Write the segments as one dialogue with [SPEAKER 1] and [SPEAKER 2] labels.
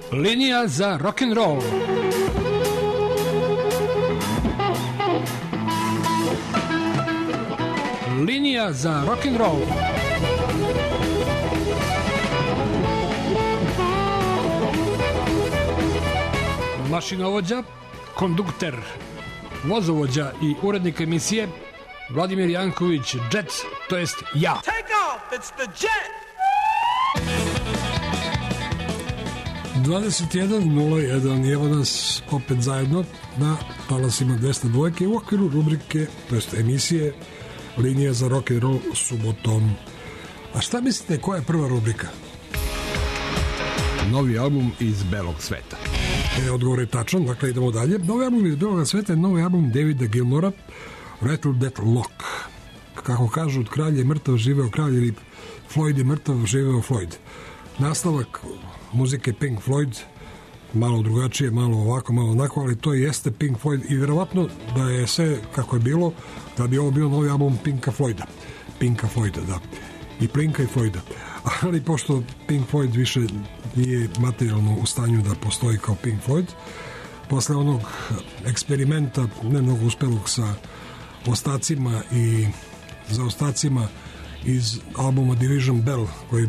[SPEAKER 1] Linija za rock'n'roll. Linija za rock'n'roll. Mašinovođa, kondukter, vozovođa i urednik emisije Vladimir Janković, Jet, to jest ja.
[SPEAKER 2] Take off, it's the Jet!
[SPEAKER 3] 21.01 i evo nas opet zajedno na talasima 202 u okviru rubrike, to jest emisije Linija za rock'n'roll subotom. A šta mislite, koja je prva rubrika?
[SPEAKER 4] Novi album iz belog sveta.
[SPEAKER 3] Odgovor je tačan, dakle idemo dalje. Novi album iz belog sveta je novi album Davida Gilmora, Rattle That Lock. Kako kažu, od kralja je mrtav, živeo kralj, ili Floyd je mrtav, živeo Floyd. Nastavak muzike Pink Floyd, malo drugačije, malo ovako, malo onako, ali to jeste Pink Floyd i vjerovatno da je sve kako je bilo, da bi ovo bio novi album Pinka Floyda, da. I Plinka i Floyda. Ali pošto Pink Floyd više nije materijalno u stanju da postoji kao Pink Floyd, posle onog eksperimenta, ne mnogo uspelog sa ostacima i zaostacima iz albuma Division Bell,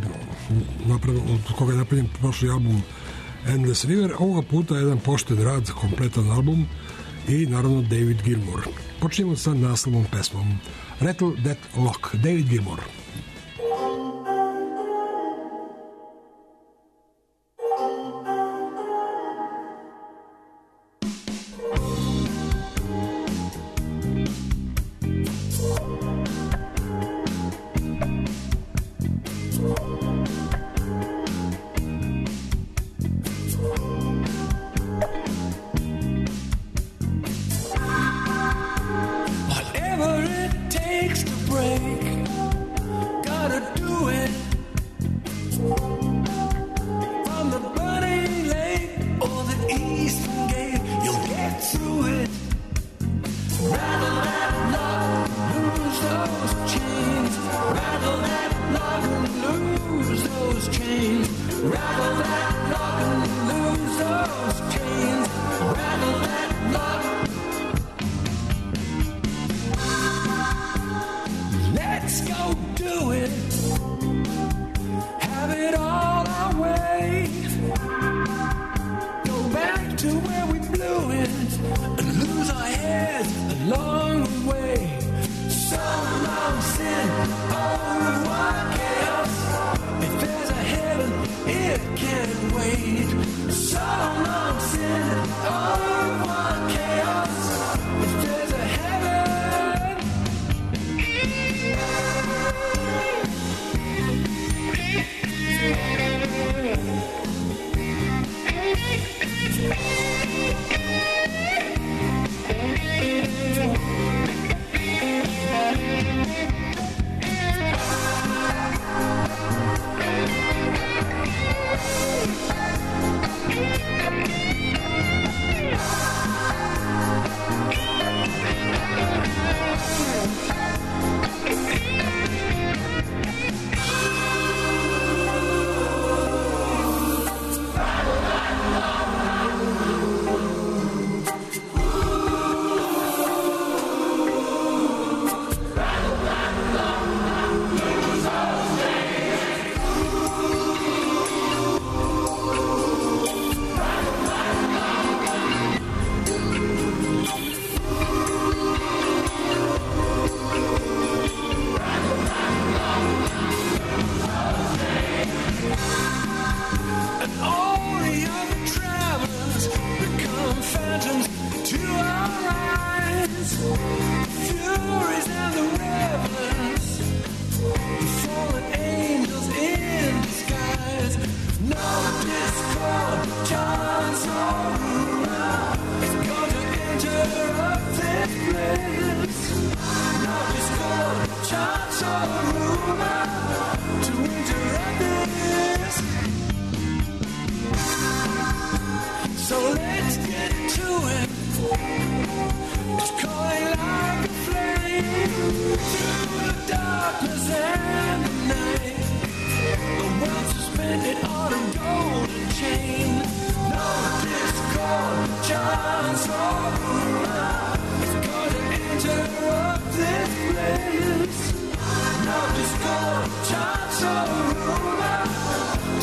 [SPEAKER 3] od koga je napravljen prošli album Endless River, ovoga puta jedan pošten rad, kompletan album i naravno David Gilmour. Počnemo sa naslovnom pesmom Rattle That Lock, David Gilmour.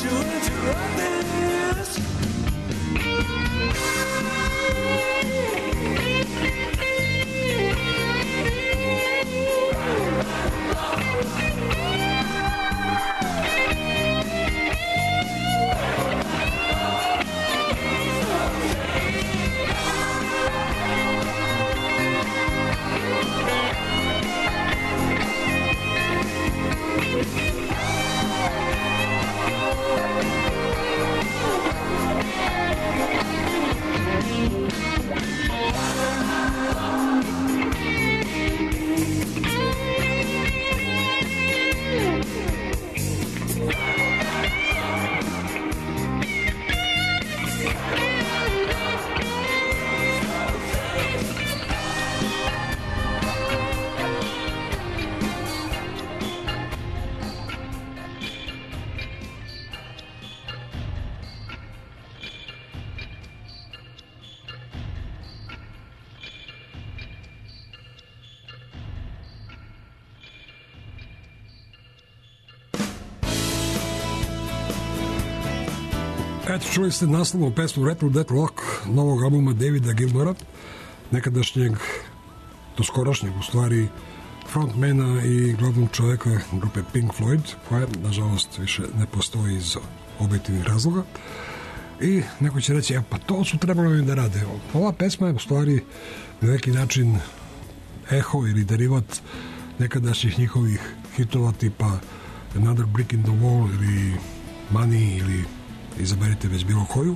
[SPEAKER 5] you interrupt this?
[SPEAKER 3] Eto, čuli ste naslovnu pesmu Rattle That Lock novog albuma Davida Gilmora, nekadašnjeg, do skorašnjeg u stvari, frontmana i glavnog čoveka grupe Pink Floyd, koja nažalost više ne postoji iz objektivnih razloga. I neko će reći, pa to su trebali da rade. Ova pesma je u stvari na neki način eho ili derivat nekadašnjih njihovih hitova tipa Another Brick in the Wall ili Money ili izaberite već bilo koju,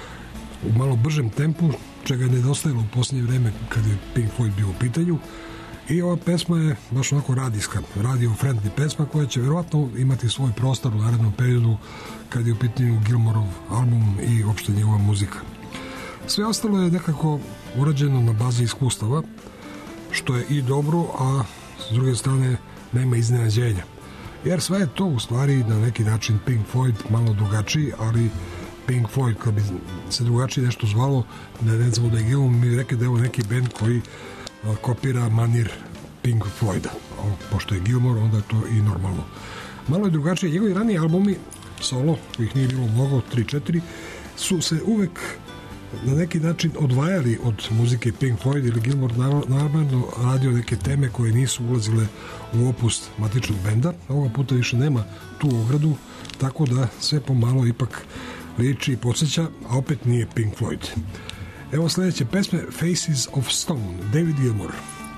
[SPEAKER 3] u malo bržem tempu, čega je nedostajalo u posljednje vreme kad je Pink Floyd bio u pitanju. I ova pesma je baš onako radijska, radio-friendly pesma koja će vjerovatno imati svoj prostor u narednom periodu kad je u pitanju Gilmorov album i uopšte njegova muzika. Sve ostalo je nekako urađeno na bazi iskustava, što je i dobro, a s druge strane nema iznenađenja. Jer sve je to u stvari na neki način Pink Floyd, malo drugačiji, ali Pink Floyd, kad bi se drugačije nešto zvalo, ne znamo da je Gilmore, mi rekli da je ovo neki band koji kopira manir Pink Floyda. Pošto je Gilmore, onda je to i normalno. Malo je drugačije, njegovi raniji albumi, solo, kojih nije bilo mnogo, 3-4, su se uvek na neki način odvajali od muzike Pink Floyd ili Gilmore naravno radio neke teme koje nisu ulazile u opus matičnog benda. Ovoga puta više nema tu ogradu, tako da sve pomalo ipak liči i podsjeća, a opet nije Pink Floyd. Evo sledeće pesme, Faces of Stone, David Gilmour.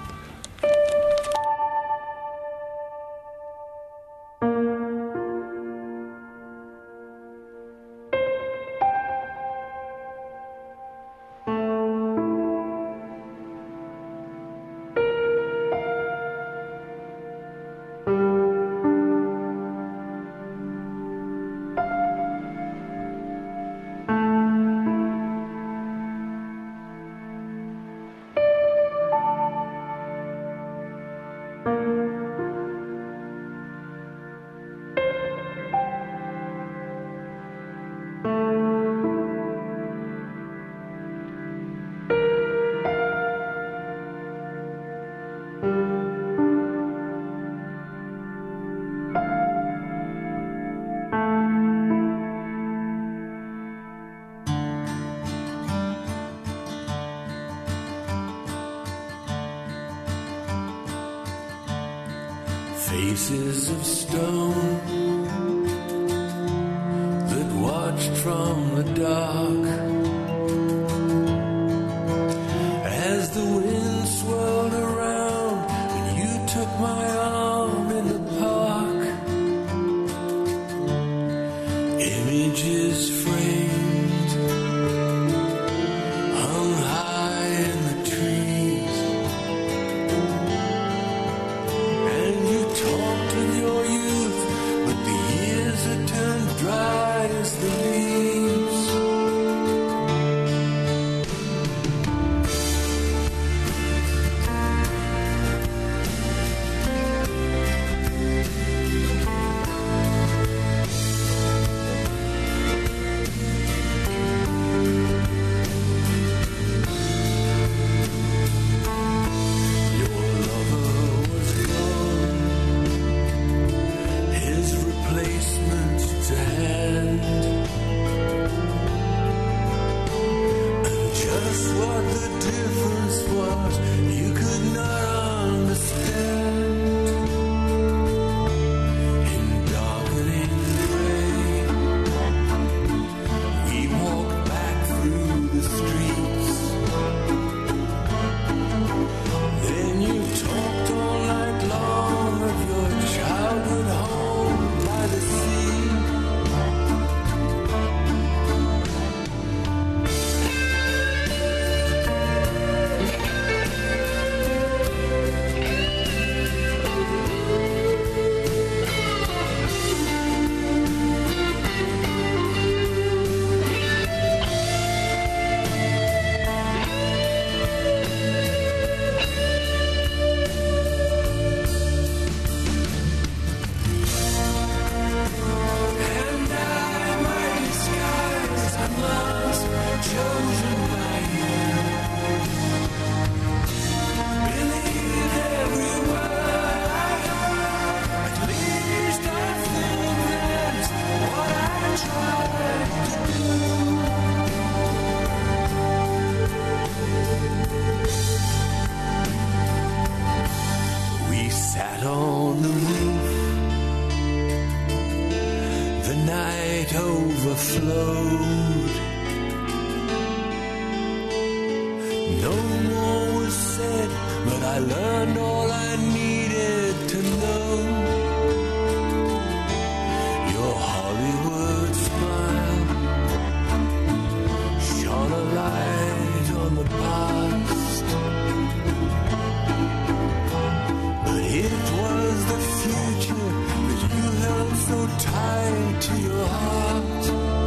[SPEAKER 5] Faces of stone that watched from the dark as the wind swirled around when you took my arm in the park. Images framed, hung high in the trees, and you talked with your youth, but the years had turned dry as the leaves. night overflowed. No more was said, but I learned all I needed to know. Your Hollywood smile shone a light on the past, but it was the future that you held so tight to your heart.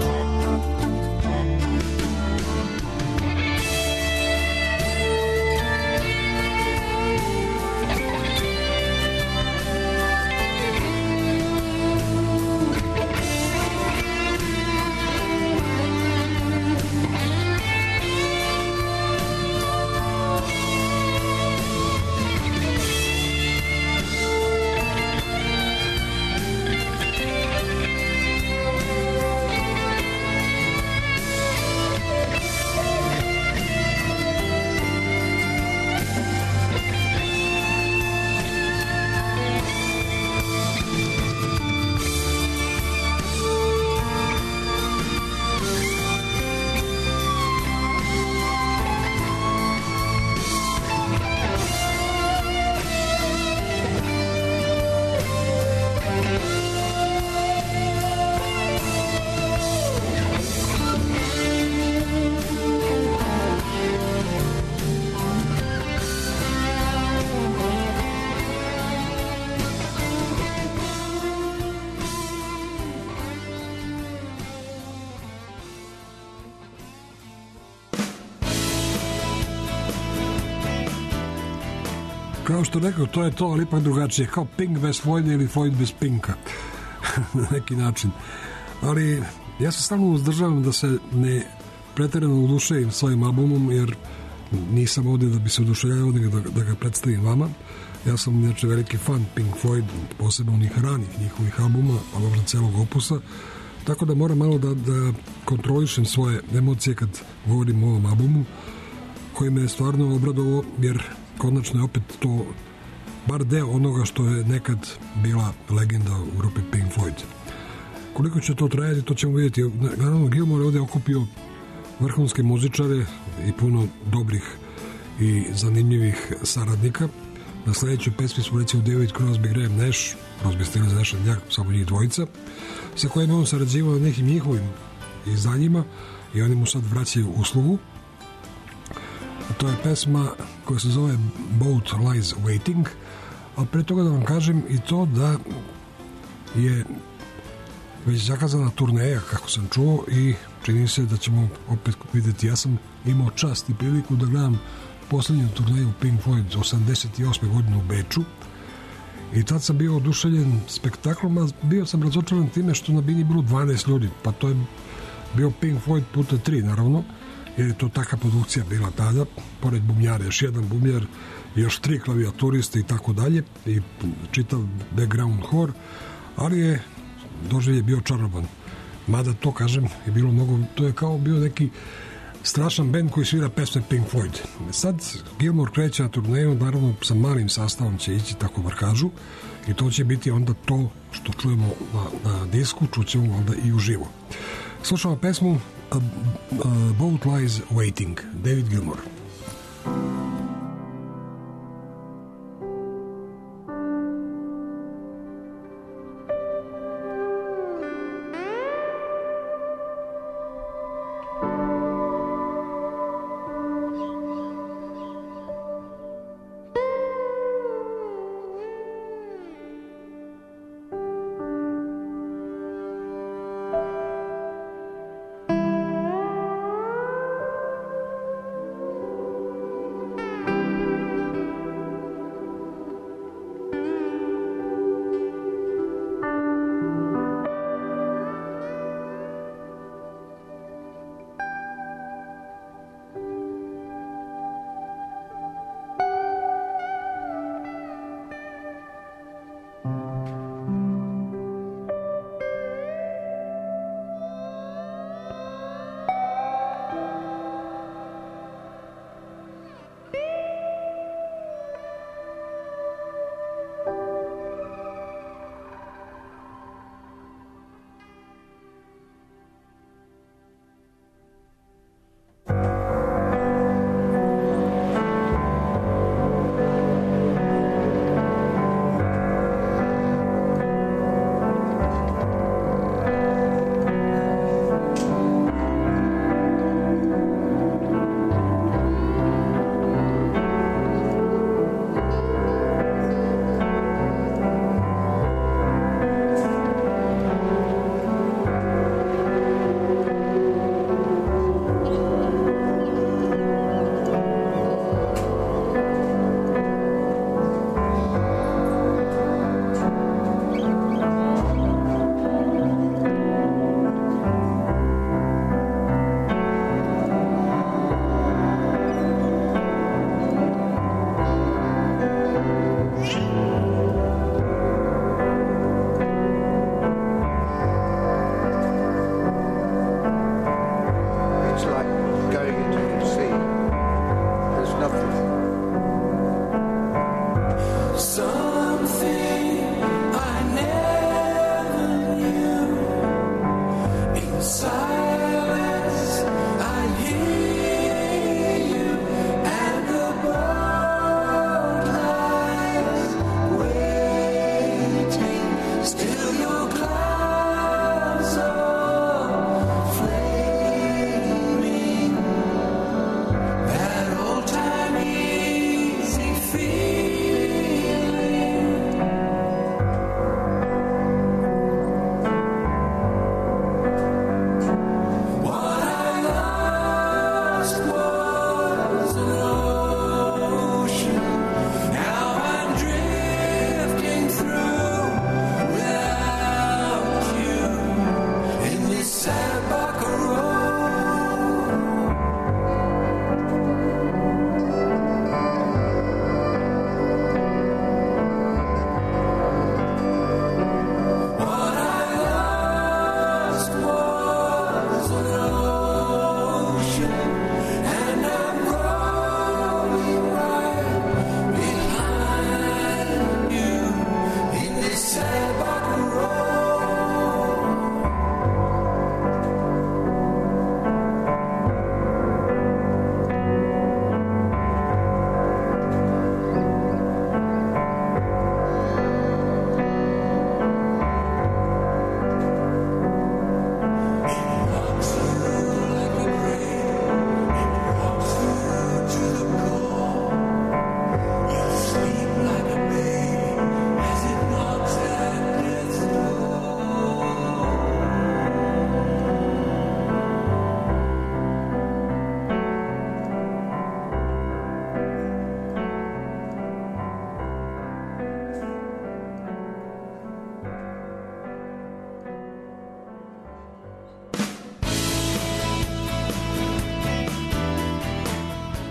[SPEAKER 3] Kao što rekao, to je to, ali ipak drugačije. Kao Pink bez Floyda ili Floyd bez Pinka. Na neki način. Ali ja se stalno uzdržavam da se ne pretjerano oduševim svojim albumom, jer nisam ovdje da bi se oduševljavao, da ga predstavim vama. Ja sam inače veliki fan Pink Floyd, posebno onih ranih njihovih albuma, ali uopšte celog opusa. Tako da moram malo da kontrolišem svoje emocije kad govorim o ovom albumu, koji me je stvarno obradovao, jer konačno je opet to bar deo onoga što je nekad bila legenda u grupi Pink Floyd. Koliko će to trajati, to ćemo vidjeti. Naravno, Gilmour je ovdje okupio vrhunske muzičare i puno dobrih i zanimljivih saradnika. Na sljedećoj pesmi smo recimo David Crosby, Graham Nash, Crosby, Stills, Nash and Young, samo njih dvojica, sa kojima on sarađivao na nekim njihovim izdanjima i oni mu sad vraćaju uslugu. To je pesma koja se zove Boat Lies Waiting, a pre toga da vam kažem i to da je već zakazana turneja, kako sam čuo, i čini se da ćemo opet vidjeti. Ja sam imao čast i priliku da gledam poslednju turneju Pink Floyd 88. godine u Beču i tad sam bio oduševljen spektaklom, a bio sam razočaran time što na bini bilo 12 ljudi, pa to je bio Pink Floyd puta 3 naravno, jer je to taka produkcija bila tada, pored bubnjara još jedan bubnjar, još 3 klavijaturiste i tako dalje, i čitav background hor, ali je doživlje bio čaroban. Mada to, kažem, je bilo mnogo, to je kao bio neki strašan bend koji svira pesme Pink Floyd. Sad Gilmour kreće na turneju, naravno sa malim sastavom će ići, tako bar kažu, i to će biti onda to što čujemo na disku, čućemo onda i uživo. Slušamo pesmu Boat Lies Waiting, David Gilmour.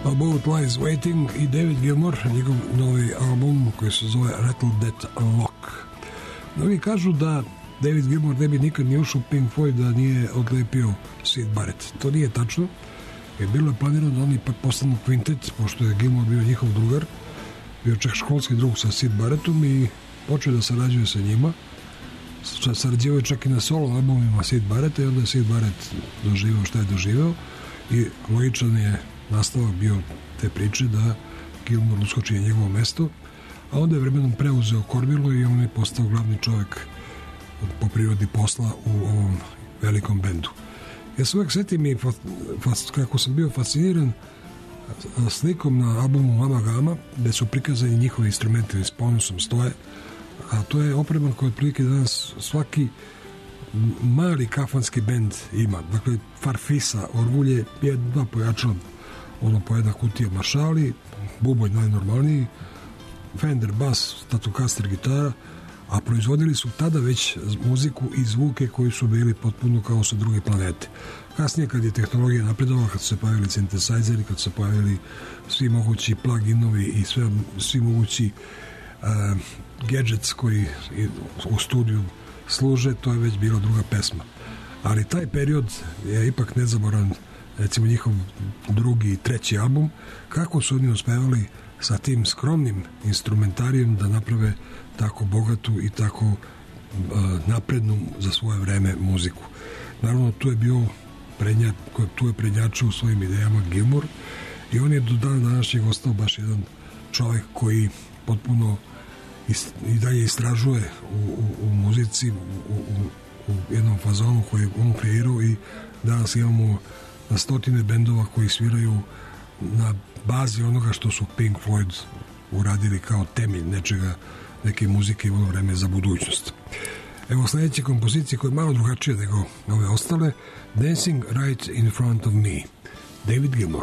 [SPEAKER 3] Boat Lies Waiting i David Gilmour, njegov novi album koji se zove Rattle That Lock. Mnogi kažu da David Gilmour ne bi nikad ni ušao u Pink Floyd da nije odlepio Syd Barrett. To nije tačno, jer bilo je planirano da oni postanu kvintet, pošto je Gilmour bio njihov drugar, bio čak školski drug sa Syd Barrettom i počeo da sarađuje sa njima. Sarađivao je čak i na solo albumima Syd Barretta i onda je Syd Barrett doživao šta je doživao i logičan je nastavak bio te priče da Gilmour uskoči na njegovo mesto, a onda je vremenom preuzeo kormilo i on je postao glavni čovjek po prirodi posla u ovom velikom bendu. Ja se uvek setim i kako sam bio fasciniran slikom na albumu Mama Gama, gde su prikazani njihovi instrumenti s ponosom stoje, a to je opreman koji otprilike danas svaki mali kafanski bend ima. Dakle, farfisa, orgulje, dva pojačala, ono po jedna kutija maršali, buboj najnormalniji, Fender bas, Stratocaster gitara, a proizvodili su tada već muziku i zvuke koji su bili potpuno kao sa druge planete. Kasnije, kad je tehnologija napredovala, kad su se pojavili synthesizeri, kad su se pojavili svi mogući pluginovi i svi mogući gadgets koji u studiju služe, to je već bila druga pesma. Ali taj period je ipak nezaboran, recimo njihov drugi i treći album, kako su oni uspevali sa tim skromnim instrumentarijem da naprave tako bogatu i tako naprednu za svoje vreme muziku. Naravno, tu je prednjačio u svojim idejama Gilmour i on je do dana današnjeg ostao baš jedan čovjek koji potpuno i dalje istražuje u muzici u jednom fazonu koji on kreirao i danas imamo na stotine bendova koji sviraju na bazi onoga što su Pink Floyd uradili kao temelj neke muzike u ono vreme za budućnost. Evo sledeće kompozicije koje je malo drugačije nego ove ostale, Dancing Right in Front of Me, David Gilmour.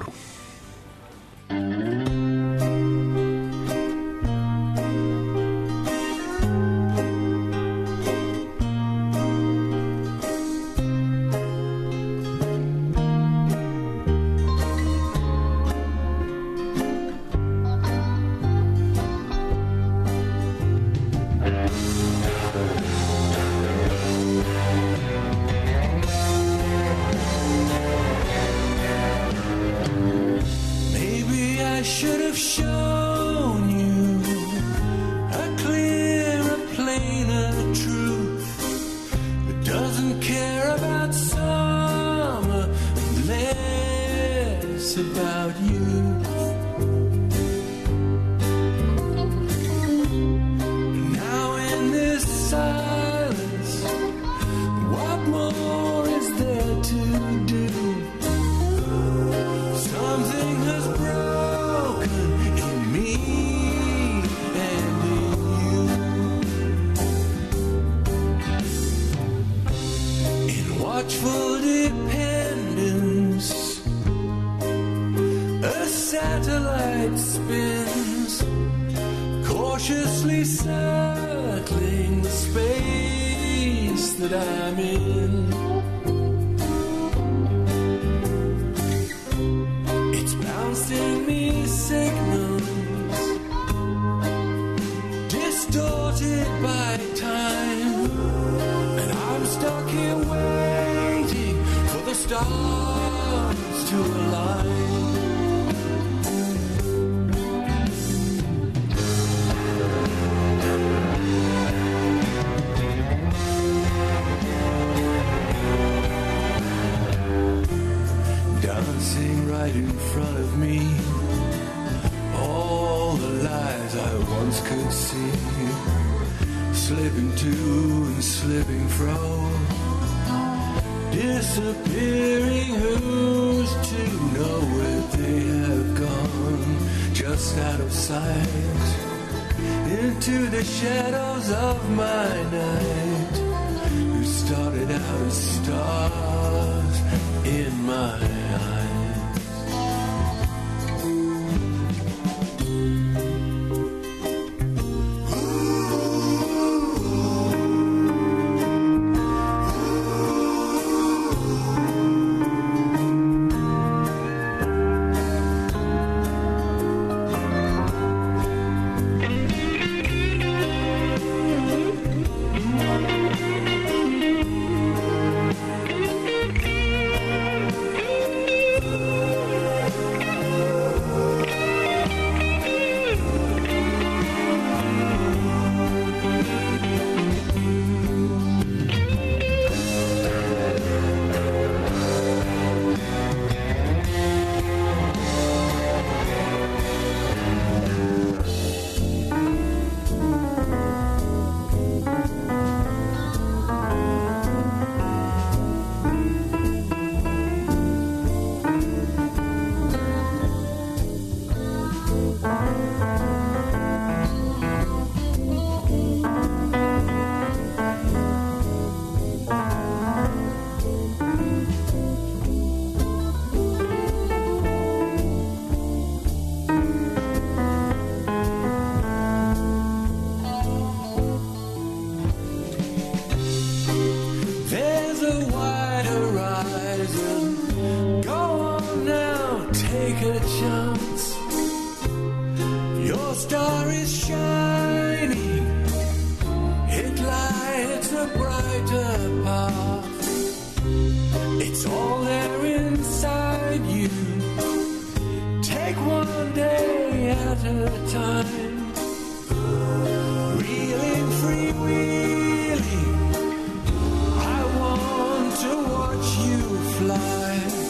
[SPEAKER 5] chance. Your star is shining, it lights a brighter path. It's all there inside you. Take one day at a time. Reeling, freewheeling, I want to watch you fly.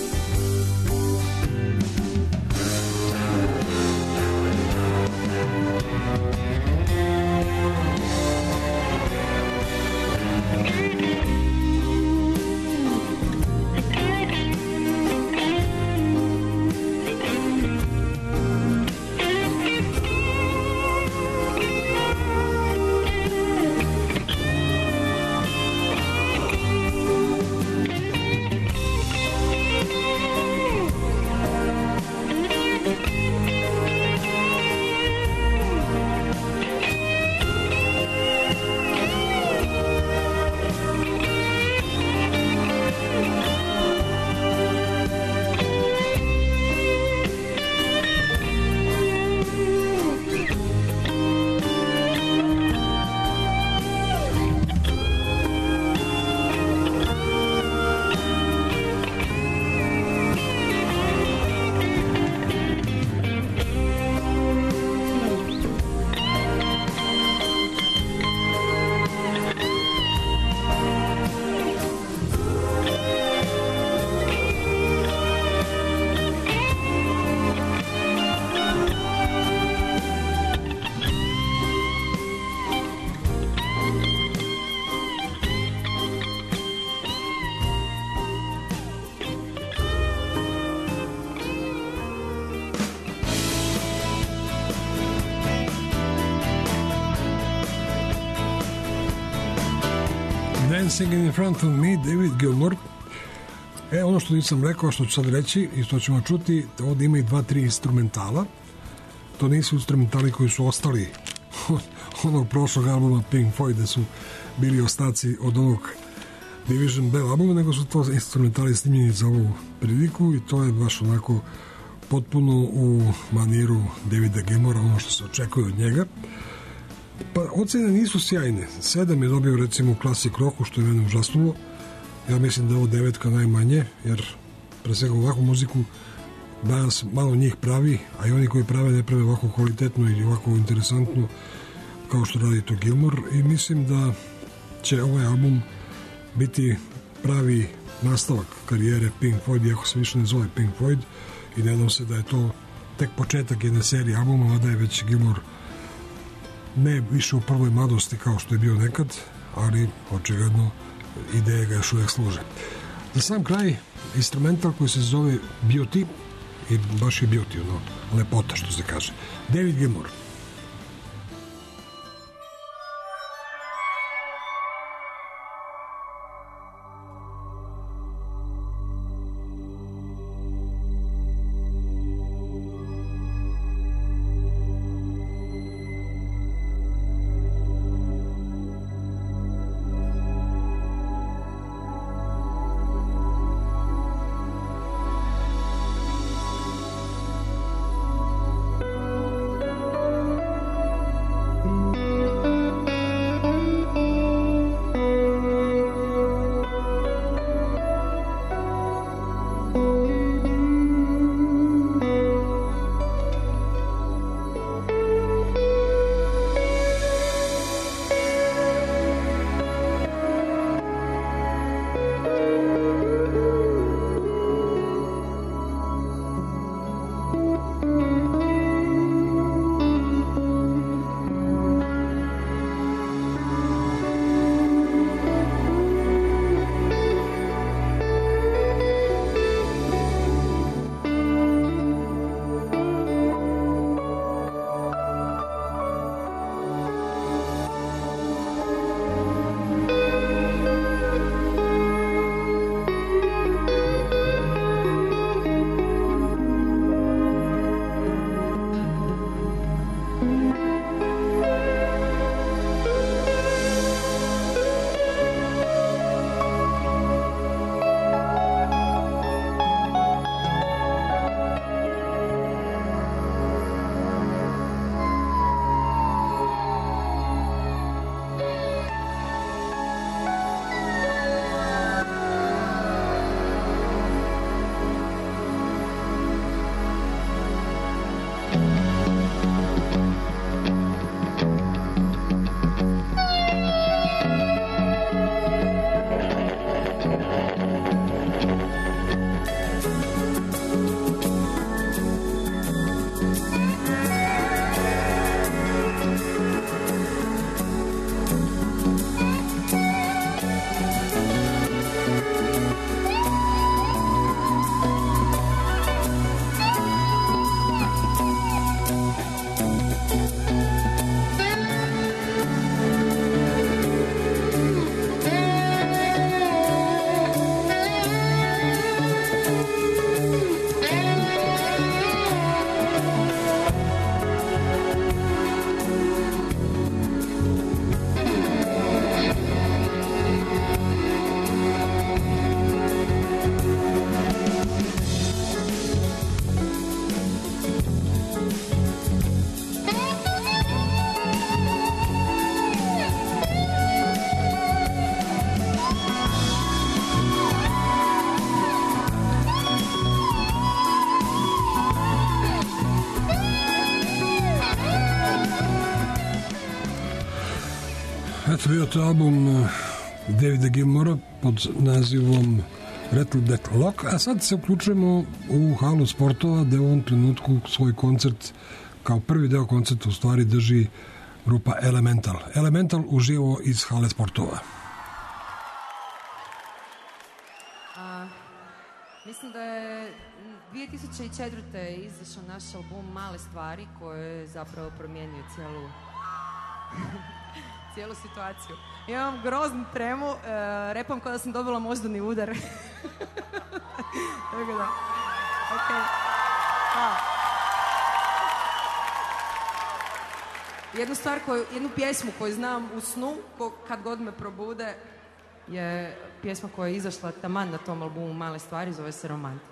[SPEAKER 3] Dancing in Front of Me, David Gilmour. Ono što nisam rekao, što ću sad reći i što ćemo čuti, ovdje ima i 2-3 instrumentala. To nisu instrumentali koji su ostali od onog prošlog albuma Pink Floyd, da su bili ostaci od onog Division Bell albuma, nego su to instrumentali snimljeni za ovu priliku i to je baš onako potpuno u maniru Davida Gilmoura, ono što se očekuje od njega. Pa ocene nisu sjajne. 7 je dobio recimo u Classic Rocku, što je mene užasnulo. Ja mislim da je ovo 9 najmanje, jer pre svega ovakvu muziku danas malo njih pravi, a i oni koji prave ne prave ovako kvalitetno ili ovako interesantno kao što radi to Gilmour, i mislim da će ovaj album biti pravi nastavak karijere Pink Floyd, iako se više ne zove Pink Floyd, i nadam se da je to tek početak jedne serije albuma, a da je već Gilmour ne više u prvoj mladosti kao što je bio nekad, ali očigledno ideje ga još uvijek služe. Za sam kraj, instrumental koji se zove Beauty, i baš je Beauty, ono, lepota što se kaže. David Gilmour. Eto, bio to album Davida Gilmora pod nazivom Rattle That Lock, a sad se uključujemo u halu sportova gde u ovom trenutku svoj koncert, kao prvi deo koncerta u stvari drži grupa Elemental. Elemental uživo iz hale sportova.
[SPEAKER 6] Mislim da je 2004. izašao naš album Male stvari koji je zapravo promijenio cijelu situaciju. Imam groznu tremu, repam kao da sam dobila moždani udar. Tako da, okej. Jednu pjesmu koju znam u snu, kad god me probude, je pjesma koja je izašla taman na tom albumu Male stvari, zove se Romantika.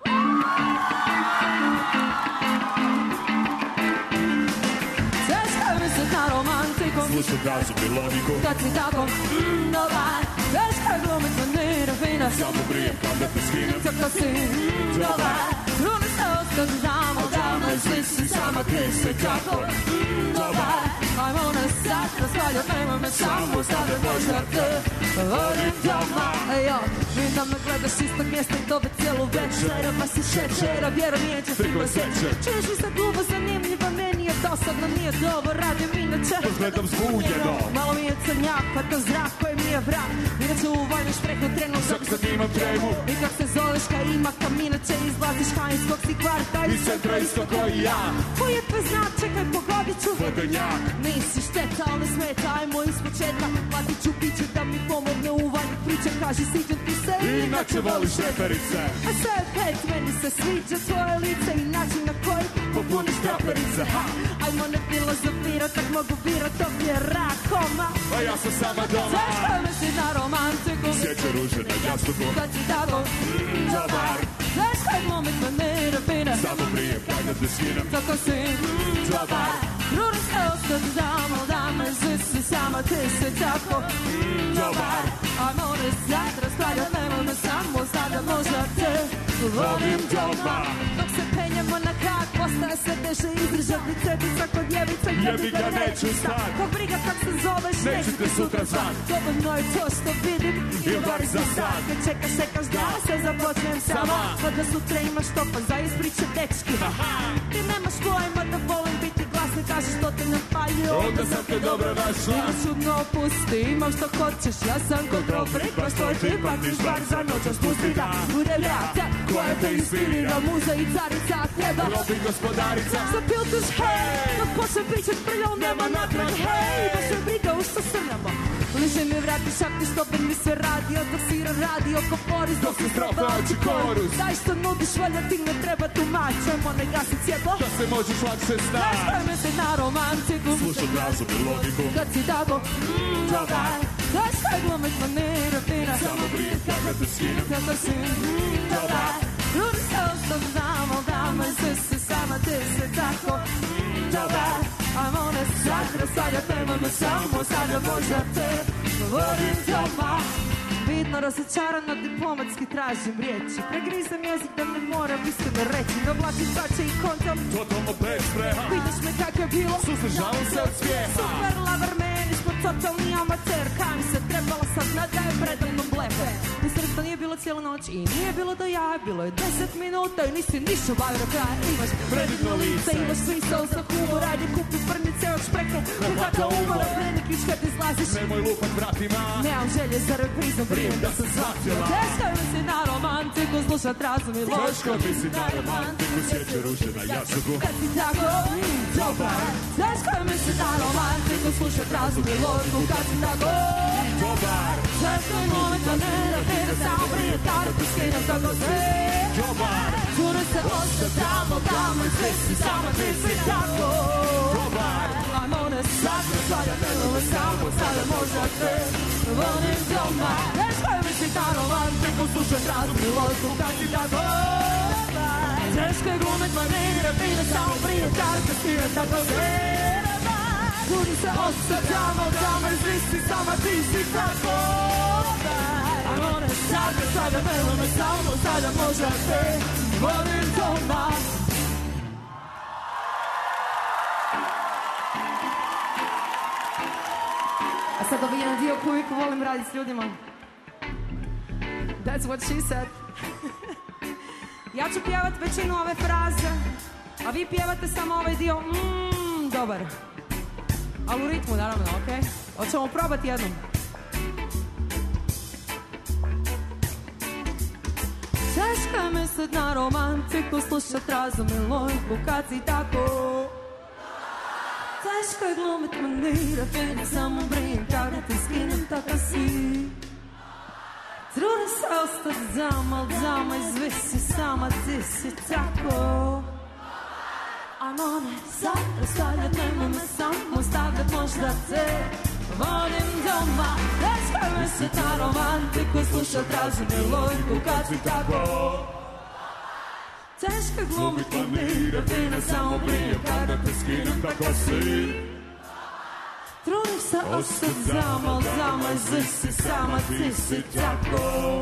[SPEAKER 6] Teško je mislit na romantiku,
[SPEAKER 5] Slušam glazbu i logiku,
[SPEAKER 6] kad si tako dobar. Teško je glumit manira fina,
[SPEAKER 5] samo brijem kada te skinem.
[SPEAKER 6] tako si dobar. Kruni se oskad znamo, davno i svi si sama ti si tako dobar. Ajmo nas sad rasvaljat, nema me samo sad je možda te vodim doma. Ejo, vidim da me gledaš istog mjesta i dobe cijelu večera, pa si šećera, vjerujem nije će svima seće. Čuješ mi se glupo zanimljiva, meni je dosadno, nije dobro, radim inače.
[SPEAKER 5] Gledam zbunjeno,
[SPEAKER 6] Malo mi je crnjak, pa to zrak koji mi je vrat. Inače uvaljuješ preko trenu,
[SPEAKER 5] čak sad imam tremu.
[SPEAKER 6] i kak se zoveš ka ima kam inače izlaziš hajinskog si kvarta
[SPEAKER 5] Iz centra isto koji ja,
[SPEAKER 6] Koji je tvoj znak, čekaj pogodit ću.
[SPEAKER 5] vodenjak.
[SPEAKER 6] Nisi šteta, ali ne smeta, ajmo iz početka. Platit ću piće da mi pomogne u vanju priče. Kaži siđem ti se,
[SPEAKER 5] Inače voliš reperice,
[SPEAKER 6] a sve je pet, meni se sviđa tvoje lice i način na koji
[SPEAKER 5] popuniš traperice.
[SPEAKER 6] ajmo ne filozofirat, tak mogu birat, to mi je rakoma.
[SPEAKER 5] Pa ja sam sama doma,
[SPEAKER 6] Zašto misli na romantiku,
[SPEAKER 5] sjeće ruže na jastuku.
[SPEAKER 6] kad si tako dobar. Zašto je moment manira fina,
[SPEAKER 5] Samo brijem kada te skinem.
[SPEAKER 6] tako si dobar. Kruni se ostad znamo, dame, svi si sama ti si tako dobar. Ajmo ne sad raspravljat, nema me samo sada možda te volim doma. Dok se penjemo na kak, postaje sve teže izdržat li cepica kod ljevica.
[SPEAKER 5] Jebi ga, neću stat.
[SPEAKER 6] Kog briga kak se zoveš,
[SPEAKER 5] Neću te sutra zvat.
[SPEAKER 6] dovoljno je to što vidim,
[SPEAKER 5] Ili bar za sad.
[SPEAKER 6] Kad čekaš, čekaš da se započnem sama. Pa da sutra imaš topa za ispričat dečki. Ti nemaš pojma da volim biti glasni, kažeš što te napaljuje.
[SPEAKER 5] Onda sam te dobro našla.
[SPEAKER 6] Ima čudno opusti, imam što hoćeš, ja sam kontrol freak, pa što ti patiš bar za noć spusti da bude vrata koja te inspirira, muza i carica treba.
[SPEAKER 5] Robin gospodarica,
[SPEAKER 6] Za piltuš, hej, dok počnem pričat prljom, nema natrag, hej, baš je briga u što srnamo. Liže mi vrati šapti što bi mi sve radio, dok si radio ko Boris, dok si
[SPEAKER 5] strofe oči korus.
[SPEAKER 6] Daj što nudiš, valjda ti ne treba tumač, ajmo ne gasi svjetlo.
[SPEAKER 5] da se možeš lakše
[SPEAKER 6] Znaš
[SPEAKER 5] snaći.
[SPEAKER 6] kaj misli na romantiku,
[SPEAKER 5] Slušam glazbu i logiku,
[SPEAKER 6] kad si tako dobar. Znaš kaj glumit manira fina,
[SPEAKER 5] samo brijem kada te skinem.
[SPEAKER 6] kako si dobar. Ljudi se ostav znamo, damo i sve si sama ti si tako dobar. Ajmo ne sad rasvaljat, nema me samo sada možda te volim doma. Vidno razočarano diplomatski tražim riječi, pregrizam jezik da ne moram iskreno reći, dovlačim svače i kontom.
[SPEAKER 5] Totalno bez spreha,
[SPEAKER 6] Pitaš me kak je bilo,
[SPEAKER 5] suzdržavam se od smijeha.
[SPEAKER 6] super lover meni smo totalni amater. Kaj mi se trebala sad da je predavno blefe. Mislim da nije bilo cijelu noć i nije bilo do jaja, bilo je 10 minuta i nisi ništa obavio do kraja. Imaš predivno lice, imaš smisao za humor, ajde kupi frnice od šprekla, hvata umora, prenikiš kad izlaziš.
[SPEAKER 5] Nemoj lupat vratima,
[SPEAKER 6] Nemam želje za reprizom,
[SPEAKER 5] prijem da sam shvatila.
[SPEAKER 6] teško je mi si na romantiku, slušat razum i lošku.
[SPEAKER 5] Teško mi si na romantiku, sjeće ruže na jastuku.
[SPEAKER 6] Kad si tako dobar, teško je mi si na romantiku, slušat razum i lošku. Kad si tako
[SPEAKER 5] Dobar,
[SPEAKER 6] teško je moment manera fina, samo prije kada te skinem tako si
[SPEAKER 5] dobar,
[SPEAKER 6] Čure se ostad tamo, tamo i svi si samo ti si tako
[SPEAKER 5] dobar.
[SPEAKER 6] Ajmo ne sad rasvaljat, nema me samo sada možda te volim doma. Teško je mi si na romantiku, slušat razum i lošku. Kad si tako dobar, teško je glumit manira fina, samo prije kada te skinem tako si Čuri se ostad tamo, tamo i svi si sama ti si tako Ajmo ne sad rasvaljat, nema me samo sada možda te volim doma. A sad ovaj jedan dio koji uvijek volim raditi s ljudima. That's what she said. Ja ću pjevat većinu ove fraze, a vi pjevate samo ovaj dio. Dobar. Ali u ritmu, naravno, okej? Hoćemo probati jednom. Teško je mislit na romantiku, slušat razum i logiku kad si tako. Teško je glumit manira, fine, samo brim kada ti skinem takav si. Trudim se ostat dama, al dama izvisi sama, ti si tako. A no ne, sad rastavljat nema me samo, stavljat možda te volim doma. Teško je mislit na romantiku, slušat razum i logiku kad si tako. Teško je glumit manira, fine, samo brim kada ti skinem takav si. Trudim se ostat dama, al dama izvisi sama, ti si tako.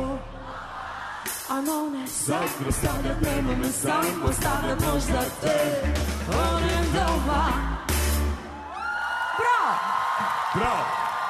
[SPEAKER 6] A no ne, sad rastavljat nema me samo, stavljat možda te volim doma. Bravo!
[SPEAKER 7] Bravo!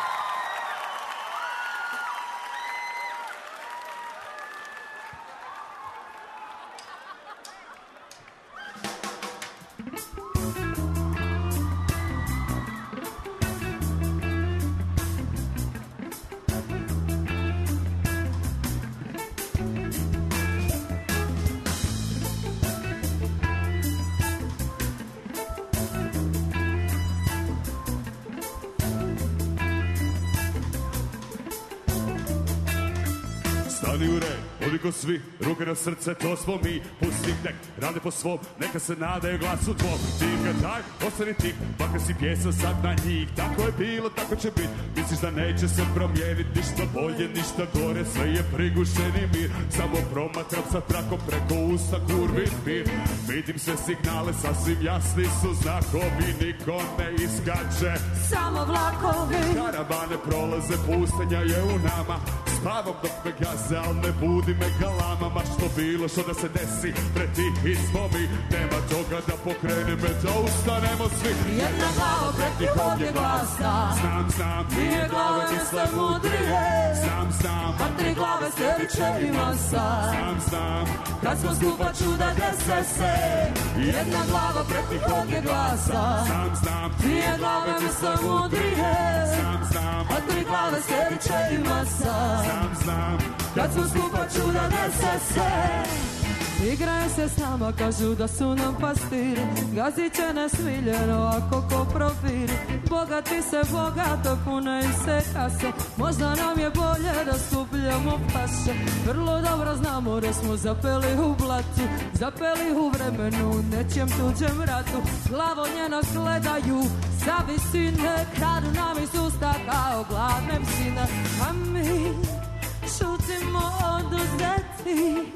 [SPEAKER 7] Stani u red, odi ko svi, ruke na srce, to smo mi. Pusti nek, rade po svom, neka se nadaju glasu tvom. Ti kad daj, ostani ti, makar si pjesma sad na njih. Tako je bilo, tako će bit, misliš da neće se promijenit. Ništa bolje, ništa gore, sve je prigušeni mir. Samo promatram sa trakom preko usta kurvi mir. Vidim sve signale, sasvim jasni su znakovi. Niko ne iskače,
[SPEAKER 6] samo vlakovi.
[SPEAKER 7] Karavane prolaze, pustinja je u nama. Spavam dok me gaze, al ne budi me galama. Ma što bilo, što da se desi, pred tih smo mi. Nema toga da pokrene me, da ustanemo svi.
[SPEAKER 6] Jedna glava protiv ovdje glasa.
[SPEAKER 7] Znam,
[SPEAKER 6] dvije glave misle mudrije.
[SPEAKER 7] Znam,
[SPEAKER 6] a tri glave sljedeće i masa.
[SPEAKER 7] Znam,
[SPEAKER 6] kad smo skupa čuda dese se. Jedna glava protiv ovdje glasa.
[SPEAKER 7] Znam,
[SPEAKER 6] dvije glave misle mudrije.
[SPEAKER 7] Znam,
[SPEAKER 6] a tri glave sljedeće i masa.
[SPEAKER 7] Znam,
[SPEAKER 6] kad smo skupa čuda dese se. Igraju se s nama, kažu da su nam pastiri. Gazit će nas smiljeno ako ko profiri. Bogati se bogato, pune im se kase. Možda nam je bolje da skupljamo paše. Vrlo dobro znamo da smo zapeli u blatu. Zapeli u vremenu, nečijem tuđem ratu. Glavo njeno gledaju sa visine. Kradu nam iz usta kao gladne psine. A mi šutimo oduzeti.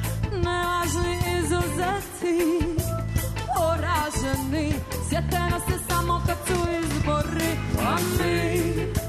[SPEAKER 6] Nevažni izuzeti, poraženi. Sjete nas se samo kad su izbori. A mi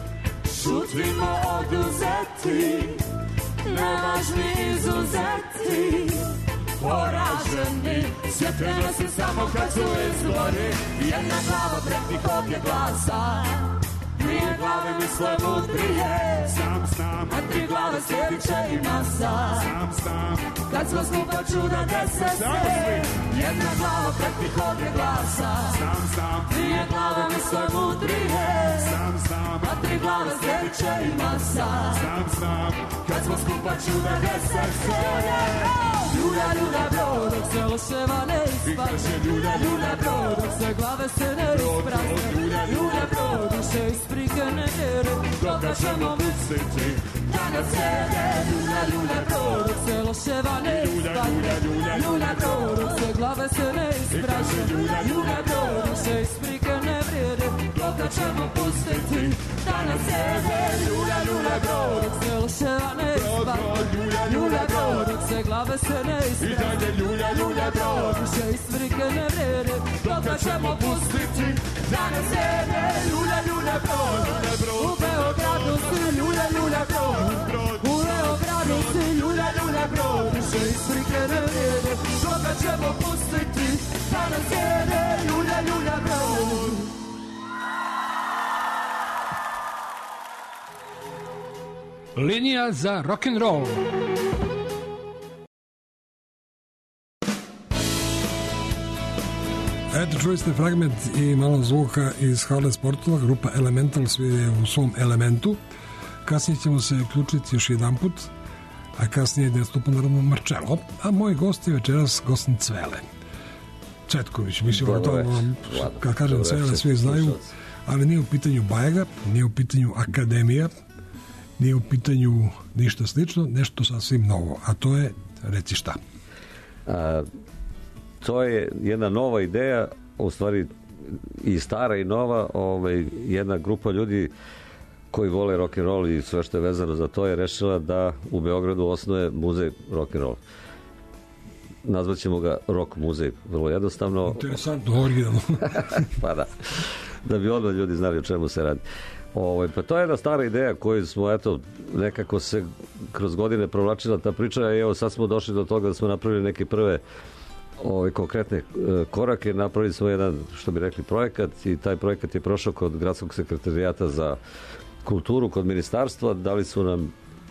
[SPEAKER 6] šutimo oduzeti. Nevažni izuzeti, poraženi. Sjete nas se samo kad su izbori. Jedna glava protiv ovdje glasa. Dvije glave misle mudrije.
[SPEAKER 7] Znam,
[SPEAKER 6] a tri glave sljedeće i masa.
[SPEAKER 7] Znam,
[SPEAKER 6] kad smo skupa čuda dese se. Jedna glava protiv ovdje glasa.
[SPEAKER 7] Znam,
[SPEAKER 6] dvije glave misle mudrije.
[SPEAKER 7] Znam,
[SPEAKER 6] a tri glave sljedeće i masa.
[SPEAKER 7] Znam,
[SPEAKER 6] kad smo skupa čuda dese se. Ljulja, ljulja, bro, dok se loševa ne ispadne. Ljulja, bro, dok se glave se ne isprazne. Ljulja, bro, duše isprike ne vjere. Dok ćemo misliti da nas sede. Ljulja, bro, dok se loševa ne ispadne. Ljulja, bro, dok se glave se ne isprazne. Ljulja, bro, duše isprike ne vjere. Dok ćemo pustiti da nas sede. Ljulja, bro, dok se loševa ne ispadne. Ljulja, bro, dok se glave se ne isprazne. Ljulja, bro, duše isprike ne vjere. Dok ćemo pustiti da nas sede. Ljulja, bro, u Beogradu si ljulja, bro. U Beogradu si ljulja, bro. Duše isprike ne vjere. Dok ćemo pustiti da nas sede. Ljulja, bro. Ljulja, bro, duše isprike ne vjere. Dok ćemo pustiti da nas sede. Ljulja, bro. U Beogradu si ljulja, bro. U Beogradu si ljulja, bro. Duše isprike ne vjere. Dok ćemo pustiti da nas sede. Ljulja, bro. Ljulja, bro, duše isprike ne vjere. Dok ćemo pustiti da nas sede. Ljulja, bro.
[SPEAKER 1] Linija za rock'n'roll.
[SPEAKER 3] Eto, čuli ste fragment i malo zvuka iz Hale Sportova, grupa Elemental svije u svom elementu. Kasnije ćemo se uključiti još jedan put, a kasnije da stupa naravno Marcello, a moj gost je večeras Gosan Cvele Cvetković. Mislim da to, kad kažem Cvele, svi znaju, ali nije u pitanju Bajega, nije u pitanju Akademija, nije u pitanju ništa slično, nešto sasvim novo, a to je, reci šta?
[SPEAKER 8] To je jedna nova ideja, u stvari i stara i nova, jedna grupa ljudi koji vole rock'n'roll i sve što je vezano za to je rešila da u Beogradu osnuje muzej rock'n'roll. Nazvaćemo ga Rock muzej, vrlo jednostavno.
[SPEAKER 3] Interesantno, originalno.
[SPEAKER 8] Pa da bi odmah ljudi znali o čemu se radi. Pa to je jedna stara ideja koju smo, eto, nekako se kroz godine provlačila ta priča i evo sad smo došli do toga da smo napravili neke prve konkretne korake. Napravili smo jedan, što bi rekli, projekat i taj projekat je prošao kod Gradskog sekretarijata za kulturu, kod ministarstva. Dali su nam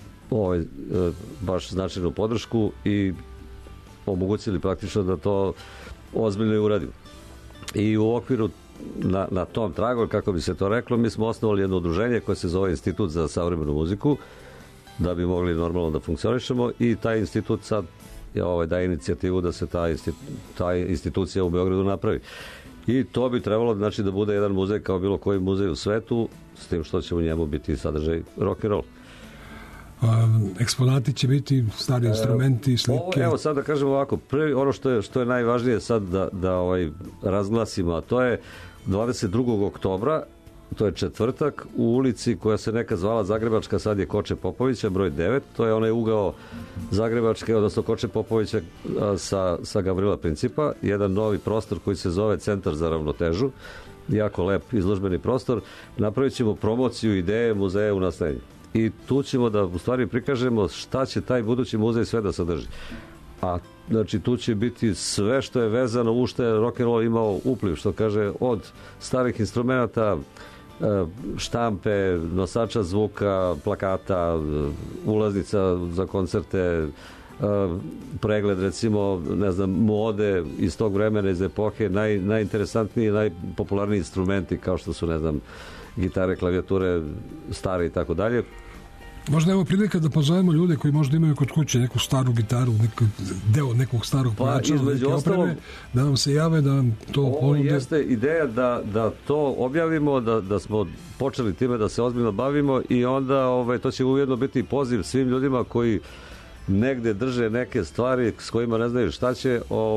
[SPEAKER 8] baš značajnu podršku i omogućili praktično da to ozbiljno i uradimo. I u okviru na tom tragu, kako bi se to reklo, mi smo osnovali jedno udruženje koje se zove Institut za savremenu muziku, da bi mogli normalno da funkcionišemo, i taj institut sad daje inicijativu da se ta institucija u Beogradu napravi. I to bi trebalo, znači, da bude jedan muzej kao bilo koji muzej u svetu, s tim što će u njemu biti sadržaj rock'n'roll.
[SPEAKER 3] Eksponati će biti stari instrumenti, slike.
[SPEAKER 8] Evo sad da kažem ovako, ono što je najvažnije sad da razglasimo, a to je 22. oktobra, to je četvrtak, u ulici koja se nekad zvala Zagrebačka, sad je Koče Popovića, broj 9, to je onaj ugao Zagrebačke, odnosno Koče Popovića sa Gavrila Principa, jedan novi prostor koji se zove Centar za ravnotežu, jako lep izložbeni prostor. Napravit ćemo promociju ideje muzeja u nastajanju. I tu ćemo da u stvari prikažemo šta će taj budući muzej sve da sadrži. A znači tu će biti sve što je vezano u što je rock'n'roll imao upliv, što kaže, od starih instrumenta, štampe, nosača zvuka, plakata, ulaznica za koncerte, pregled, recimo, ne znam, mode iz tog vremena, iz epohe, najinteresantniji, najpopularniji instrumenti kao što su, ne znam, gitare, klavijature, stare i tako dalje.
[SPEAKER 3] Možda evo prilika da pozovemo ljude koji možda imaju kod kuće neku staru gitaru, deo nekog starog pojačala, neke opreme, da vam se jave, da vam to ponude.
[SPEAKER 8] Ovo jeste ideja da to objavimo, da smo počeli time da se ozbiljno bavimo, i onda to će ujedno biti poziv svim ljudima koji negde drže neke stvari s kojima ne znaju šta će,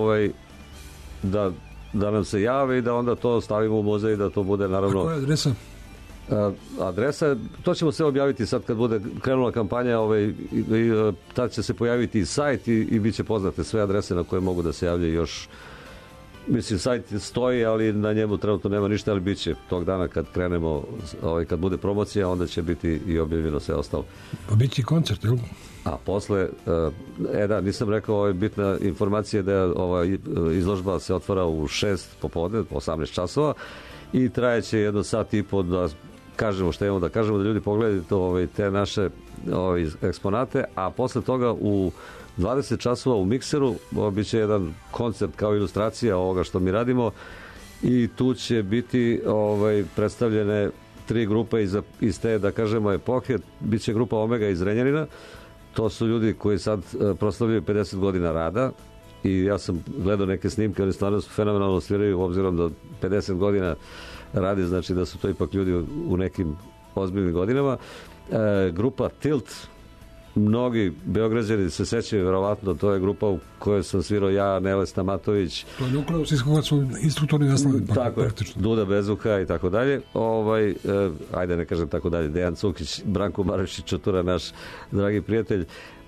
[SPEAKER 8] da nam se jave i da onda to stavimo u muzej i da to bude, naravno...
[SPEAKER 3] A koja je adresa?
[SPEAKER 8] Adresa, to ćemo sve objaviti sad kad bude krenula kampanja, tad će se pojaviti i sajt i bit će poznate sve adrese na koje mogu da se javljaju još. Mislim, sajt stoji, ali na njemu trenutno nema ništa, ali bit će tog dana kad krenemo, kad bude promocija, onda će biti i objavljeno sve ostalo.
[SPEAKER 3] Pa bit će koncert, jel?
[SPEAKER 8] A posle, nisam rekao, bitna informacija da izložba se otvara u 6 popodne, 18 časova, i trajeće jedno sat i po da kažemo što imamo da kažemo, da ljudi pogledaju te naše eksponate, a posle toga u 20 časova u Mikseru bit će jedan koncert kao ilustracija ovoga što mi radimo, i tu će biti predstavljene 3 grupe iz te, da kažemo, epohe. Biće grupa Omega iz Renjanina, to su ljudi koji sad proslavljaju 50 godina rada, i ja sam gledao neke snimke, oni stvarno fenomenalno sviraju, obzirom da 50 godina radi, znači da su to ipak ljudi u nekim ozbiljnim godinama. Grupa Tilt, mnogi Beograđani se sećaju, verovatno, to je grupa u kojoj sam svirao ja, Nele Stamatović.
[SPEAKER 3] To je upravo iz koga su instruktorni nastavili.
[SPEAKER 8] Tako je, Duda Bezuha i tako dalje. Ajde, ne kažem tako dalje, Dejan Cukić, Branko Marešić, Čutura, naš dragi prijatelj.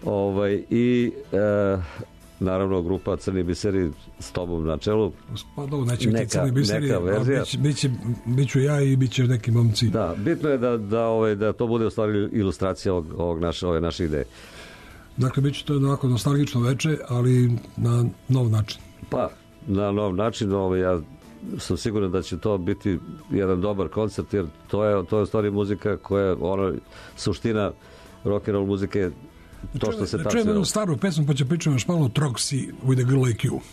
[SPEAKER 8] Naravno, grupa Crni biseri s tobom na čelu.
[SPEAKER 3] Pa dobro, neće biti Crni biseri, bit ću ja i bit će neki momci.
[SPEAKER 8] Da, bitno je da to bude u stvari ilustracija ove naše ideje.
[SPEAKER 3] Dakle, bit će to onako nostalgično veče, ali na nov način.
[SPEAKER 8] Pa, na nov način, ja sam siguran da će to biti jedan dobar koncert, jer to je u stvari muzika koja je suština rock and roll muzike to što se tako
[SPEAKER 3] čujemo jednu staru pesmu, pa će pričamo još malo Troxy with a girl like you.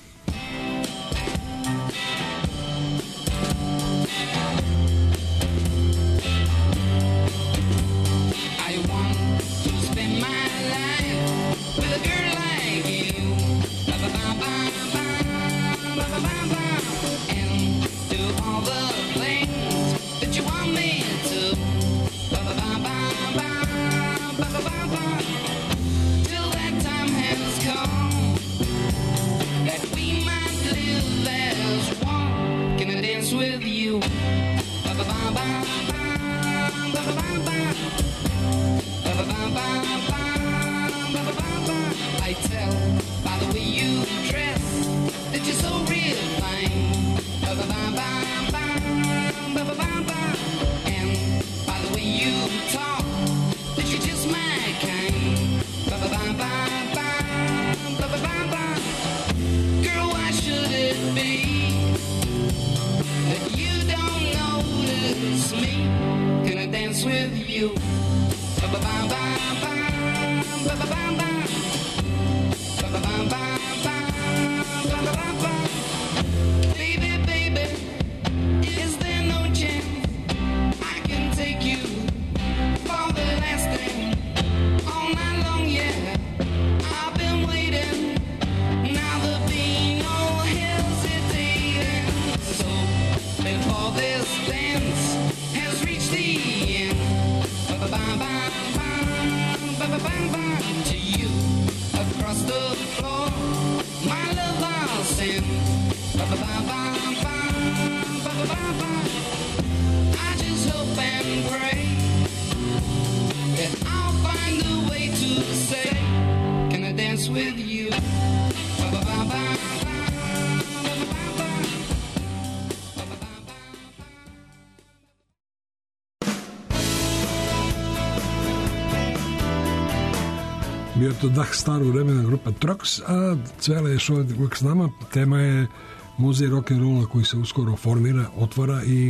[SPEAKER 3] Bio to dah starog vremena grupa Trox, a Cvele je još uvijek s nama. Tema je muzej rock'n'rolla koji se uskoro formira, otvara i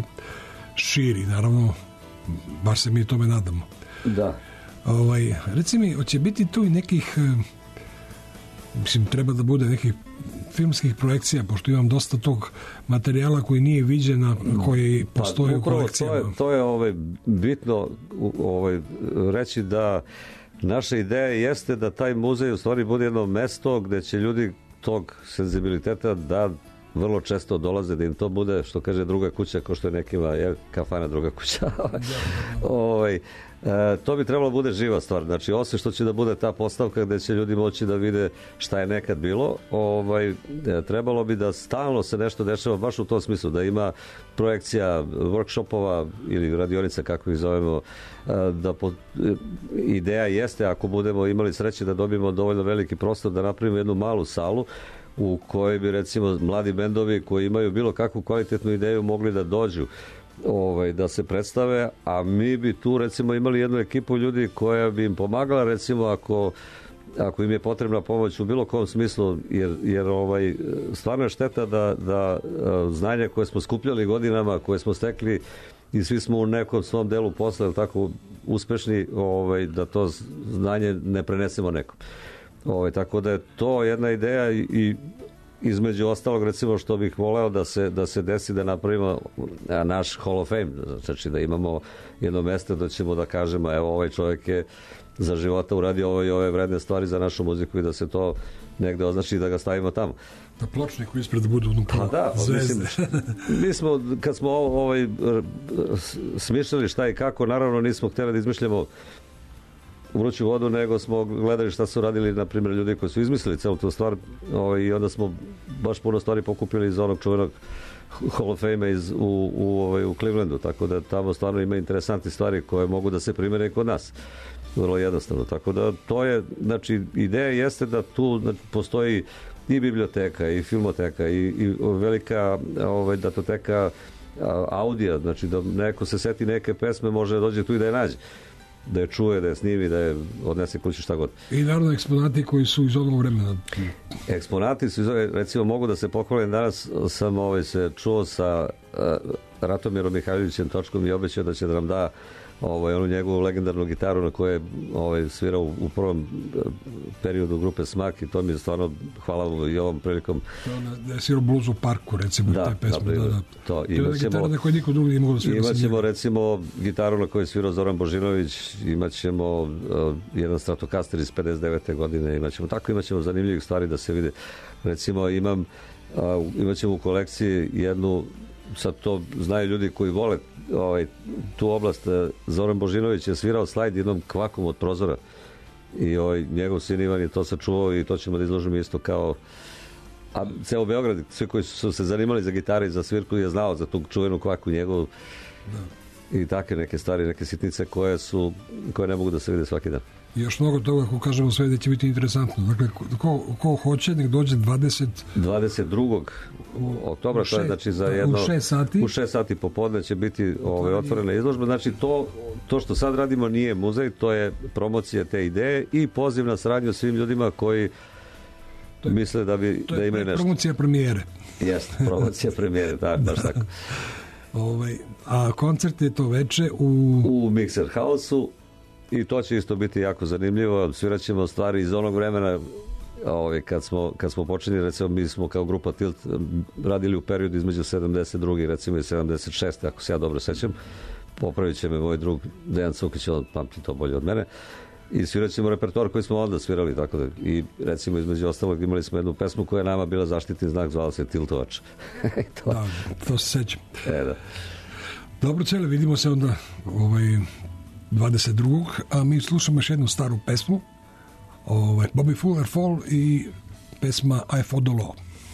[SPEAKER 3] širi, naravno, baš se mi tome nadamo.
[SPEAKER 8] Da.
[SPEAKER 3] Reci mi, hoće biti tu i nekih, mislim, treba da bude nekih filmskih projekcija, pošto imam dosta tog materijala koji nije viđen, koji postoji u kolekcijama.
[SPEAKER 8] To je bitno reći da naša ideja jeste da taj muzej u stvari bude jedno mesto gde će ljudi tog senzibiliteta da vrlo često dolaze, da im to bude, što kaže, druga kuća, kao što je nekima kafana druga kuća. To bi trebalo bude živa stvar. Znači, osim što će da bude ta postavka gde će ljudi moći da vide šta je nekad bilo, trebalo bi da stalno se nešto dešava, baš u tom smislu, da ima projekcija, workshopova ili radionica, kako ih zovemo, ideja jeste, ako budemo imali sreće da dobijemo dovoljno veliki prostor, da napravimo jednu malu salu u kojoj bi, recimo, mladi bendovi koji imaju bilo kakvu kvalitetnu ideju mogli da dođu, da se predstave, a mi bi tu, recimo, imali jednu ekipu ljudi koja bi im pomagala, recimo, ako im je potrebna pomoć u bilo kom smislu, jer stvarno je šteta da znanje koje smo skupljali godinama, koje smo stekli i svi smo u nekom svom delu posla tako uspešni, da to znanje ne prenesemo nekom. Tako da je to jedna ideja i između ostalog, recimo, što bih voleo da se desi, da napravimo naš Hall of Fame, znači da imamo jedno mesto da ćemo da kažemo, evo, ovaj čovjek je za života uradio ovo i ove vredne stvari za našu muziku i da se to negde označi, da ga stavimo tamo.
[SPEAKER 3] Na pločniku ispred da budu zvezde.
[SPEAKER 8] Mi smo, kad smo smišljali šta i kako, naravno nismo htjeli da izmišljamo vruću vodu, nego smo gledali šta su radili, na primjer, ljudi koji su izmislili celu tu stvar, i onda smo baš puno stvari pokupili iz onog čuvenog Hall of Fame u Clevelandu, tako da tamo stvarno ima interesantne stvari koje mogu da se primjene kod nas. Vrlo jednostavno, tako da to je, znači, ideja jeste da tu postoji i biblioteka, i filmoteka, i velika datoteka audija, znači da neko se seti neke pesme, može da dođe tu i da je nađe, da je čuje, da je snimi, da je odnese kući, šta god.
[SPEAKER 3] I naravno eksponati koji su iz onog vremena.
[SPEAKER 8] Eksponati su, recimo, mogu da se pohvalim, danas sam se čuo sa Ratomirom Mihajlovićem Točkom i obećao da će da nam da onu njegovu legendarnu gitaru na kojoj je svirao u prvom periodu grupe Smak i to mi je stvarno, hvala mu i ovom prilikom.
[SPEAKER 3] Da je svirao Blues u parku, recimo, te pesme.
[SPEAKER 8] To
[SPEAKER 3] je gitara na kojoj niko drugi nije mogao svirati.
[SPEAKER 8] Imaćemo, recimo, gitaru na kojoj je svirao Zoran Božinović, imaćemo jedan Stratocaster iz 59. godine, imaćemo zanimljivih stvari da se vide. Recimo, imaćemo u kolekciji jednu, sad to znaju ljudi koji vole tu oblast, Zoran Božinović je svirao slajd jednom kvakom od prozora i njegov sin Ivan je to sačuvao i to ćemo da izložimo isto kao, a ceo Beograd, svi koji su se zanimali za gitare i za svirku je znao za tu čuvenu kvaku njegovu i takve neke stvari, neke sitnice koje ne mogu da se vide svaki dan.
[SPEAKER 3] I još mnogo toga, ako kažemo sve, da će biti interesantno. Dakle, ko hoće, nek dođe
[SPEAKER 8] 22. oktobra, to je znači za jedno...
[SPEAKER 3] U 6 sati.
[SPEAKER 8] U 6 sati popodne će biti otvorena izložba. Znači, to što sad radimo nije muzej, to je promocija te ideje i poziv na saradnju svim ljudima koji misle da imaju nešto.
[SPEAKER 3] Promocija premijere.
[SPEAKER 8] Jeste, promocija premijere, baš tako.
[SPEAKER 3] A koncert je to veče u
[SPEAKER 8] Mixer House-u. I to će isto biti jako zanimljivo. Svirat ćemo stvari iz onog vremena kad smo počeli, recimo mi smo kao grupa Tilt radili u periodu između 72. recimo i 76. ako se ja dobro sećam. Popravit će me moj drug Dejan Cukić, on pamti to bolje od mene. I svirat ćemo repertoar koji smo onda svirali, tako da, i recimo između ostalog imali smo jednu pesmu koja je nama bila zaštitni znak, zvala se Tiltovač.
[SPEAKER 3] Da, to se sećam.
[SPEAKER 8] Da.
[SPEAKER 3] Dobro, Čele, vidimo se onda 22. A mi slušamo još jednu staru pesmu, Bobby Fuller Fall i pesma I Fought the Law.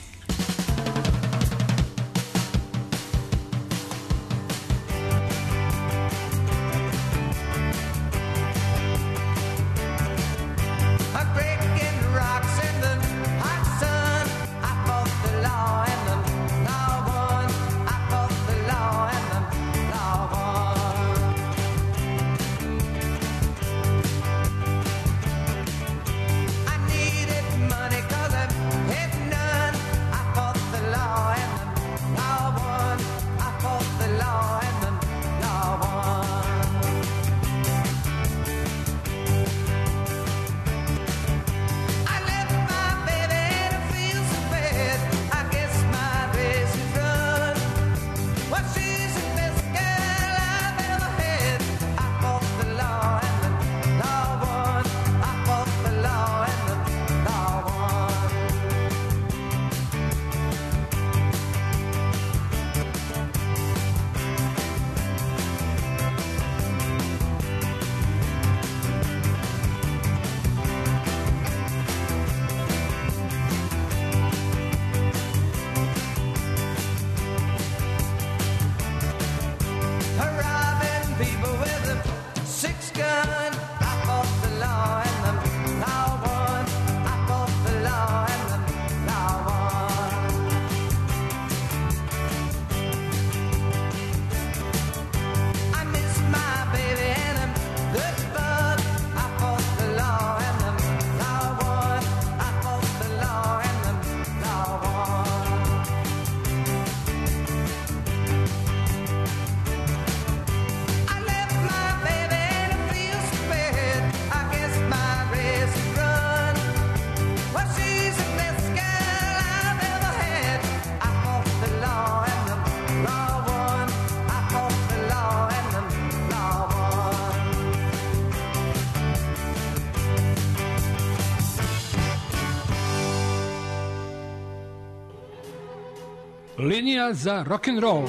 [SPEAKER 1] Linija za rock'n'roll.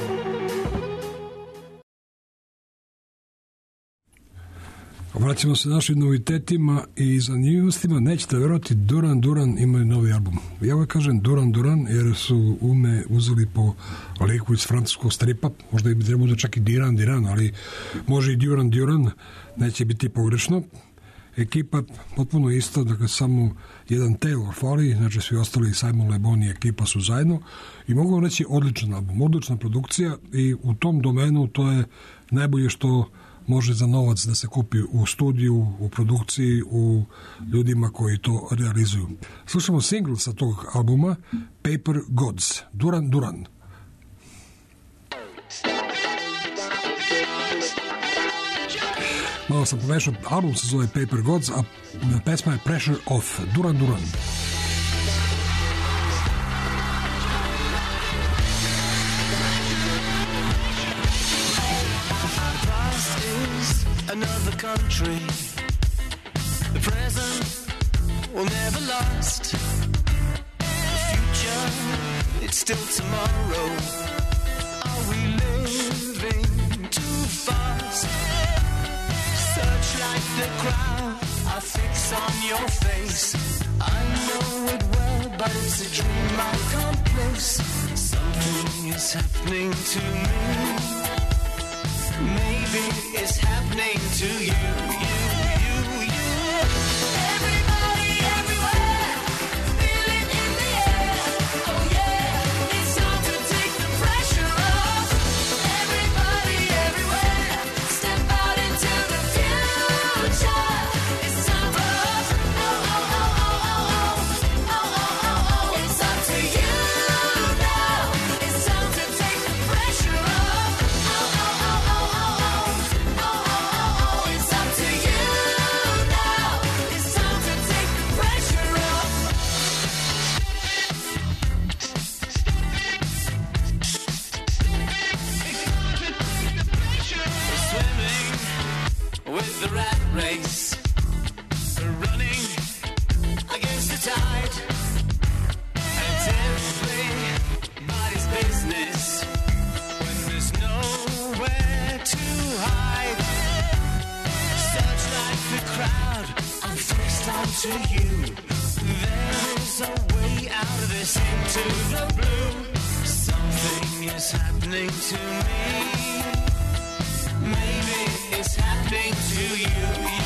[SPEAKER 3] Vraćamo se našim novitetima i zanimljivostima. Nećete verovati, Duran Duran imaju novi album. Ja ovaj kažem Duran Duran jer su uzeli po liku iz francuskog stripa. Možda bi trebalo da čak i Diran, ali može i Duran, neće biti pogrešno. Ekipa potpuno isto, dakle samo jedan Taylor fali, znači svi ostali Simon Le Bon i ekipa su zajedno i mogu reći odličan album, odlična produkcija i u tom domenu to je najbolje što može za novac da se kupi u studiju, u produkciji, u ljudima koji to realizuju. Slušamo single sa tog albuma Paper Gods, Duran Duran.
[SPEAKER 6] Jump!
[SPEAKER 3] Malo sam pomešao, album se zove Paper Gods, a pesma je Pressure Off, Duran Duran.
[SPEAKER 5] Another country, the present will never last. The future, it's still tomorrow. Are we living too fast? Searchlight the crowd, I fix on your face. I know it well, but it's a dream I can't place. Something is happening to me. Maybe it's happening to you. Everybody, everywhere, feel it in the air. Oh yeah, it's time to take the pressure off. Everybody, everywhere, step out into the future. It's time for us. Oh, oh, oh, oh, oh, oh, oh, oh, oh, oh. It's up to you now. It's time to take the pressure off. Oh, oh, oh, oh. The rat race, running against the tide. It's everybody's business when there's nowhere to hide. Search like the crowd, I'm fixed onto you. There is a way out of this into the blue. Something is happening to me. Maybe it's happening to you.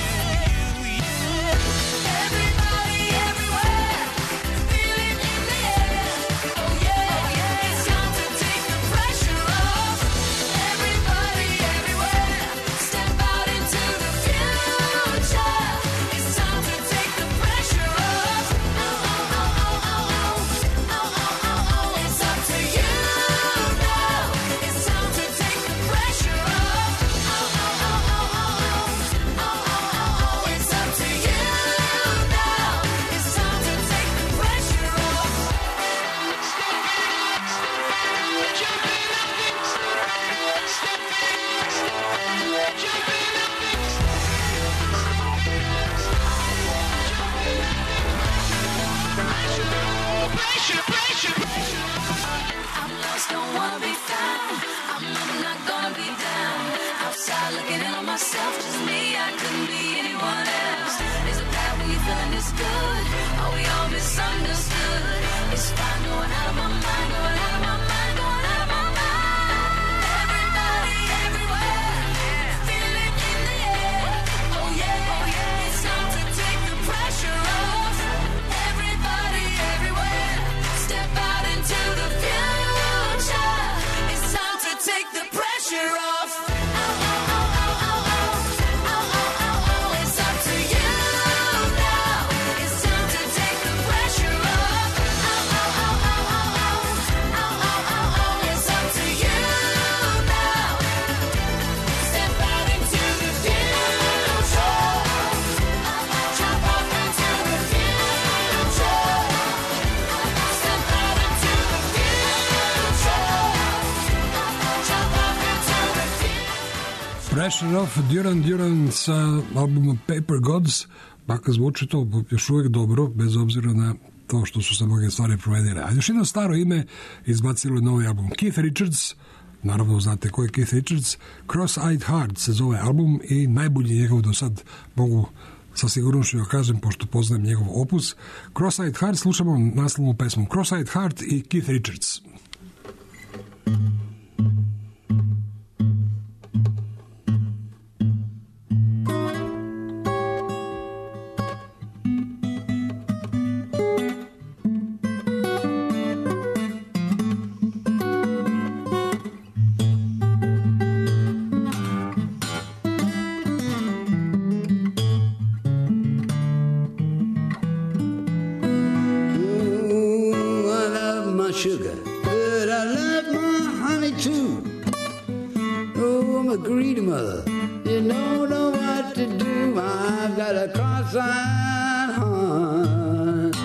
[SPEAKER 5] Everybody, everywhere, feel it in the air. Oh yeah, it's time to take the pressure off. Everybody, everywhere, step out into the future. It's time to take the pressure off. Oh, oh, oh, oh, oh, oh, oh, oh, oh, oh. It's up to you now. It's time to take the pressure off. Myself, just me, I couldn't be anyone else. Is it bad when you feeling this good? Are we all misunderstood? It's fine going out of my mind, going out of my mind, going out of my mind. Everybody, everywhere, feel it in the air. Oh yeah, it's time to take the pressure off. Everybody, everywhere, step out into the future. It's time to take the pressure off.
[SPEAKER 3] Pressure Off, Duran Duran sa albumom Paper Gods, baka zvuči to još uvijek dobro, bez obzira na to što su se mnoge stvari provedene. A još jedno staro ime izbacilo novi album. Keith Richards, naravno znate ko je Keith Richards, Cross-Eyed Heart se zove album i najbolji njegov do sad, mogu sa sigurnošću da kažem, pošto poznajem njegov opus. Cross-Eyed Heart, slušamo naslovnu pesmu Cross-Eyed Heart i Keith Richards.
[SPEAKER 9] Sugar, but I love my honey too. Oh, I'm a greedy mother, you don't know what to I've got a cross-eyed heart.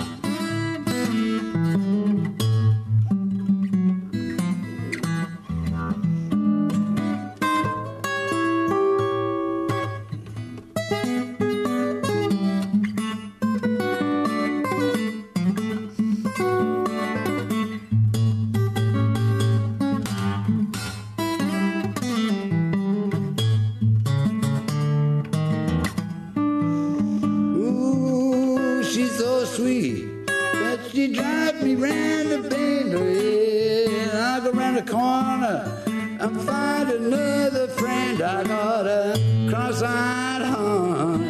[SPEAKER 9] She drives me round the bend, I go round the corner and find another friend. I got a cross-eyed heart.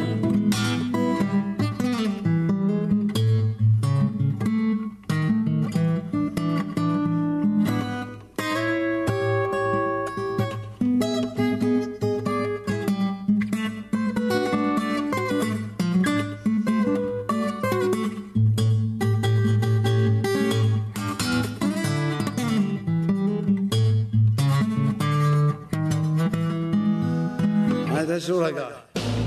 [SPEAKER 9] That's all I got.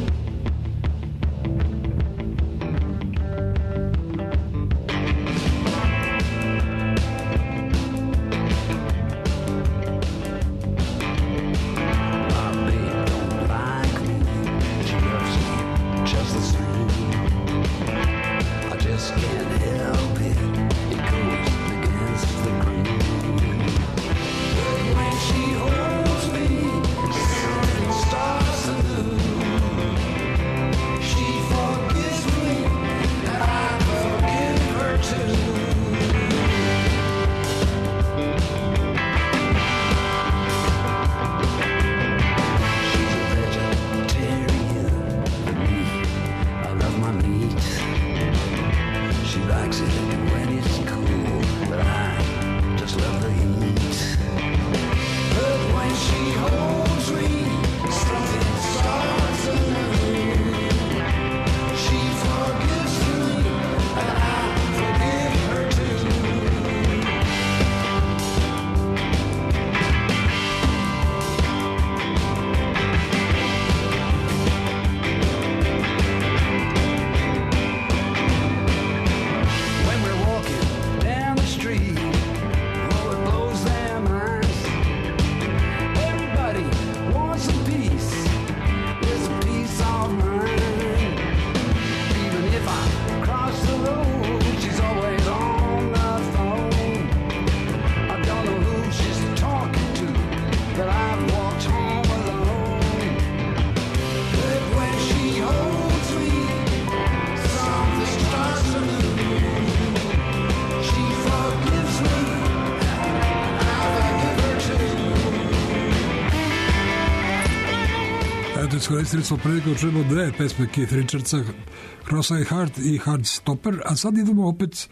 [SPEAKER 3] Iskoristili smo priliku da čujemo dve pesme Keith Richardsa, Cross-Eyed Heart i Heartstopper, a sad idemo opet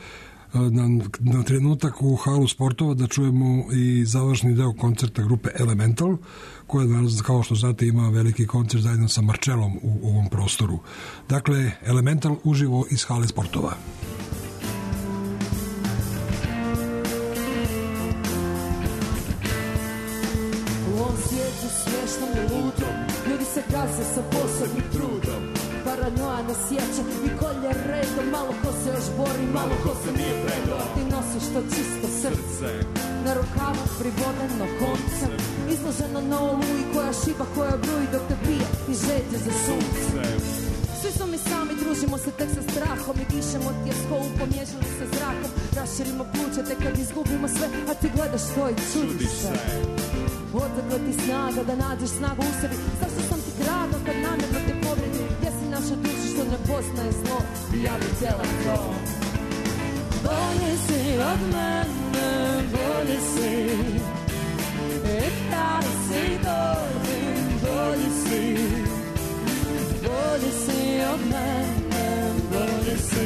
[SPEAKER 3] na trenutak u halu sportova da čujemo i završni deo koncerta grupe Elemental, koja danas, kao što znate, ima veliki koncert zajedno sa Marčelom u ovom prostoru. Dakle, Elemental uživo iz hale sportova.
[SPEAKER 6] U ovom svijetu smiješnom i ludom ljudi se gaze sa posebnim trudom. Paranoja nas sjeća i kolje redom. Malo ko se još bori, malo ko se nije predao. Ti nosiš to čisto srce na rukavu privodeno koncem, izloženo na oluji koja šiba, koja bruji dok te pije i žeđe za sunce. Svi smo mi sami, družimo se tek sa strahom i dišemo tjeskovu pomiješanu sa zrakom. Raširimo pluće tek kad izgubimo sve, a ti gledaš to i čudiš se. Odakle ti snaga da nađeš snagu u sebi? Zašto sam ti drago kad namjerno te povredim? Gdje si naša duša što ne poznaje zlo? Ja bih htjela to. Bolje si od mene, bolje si. I kada si dođem, bolje si. Bolje si od mene, bolje si.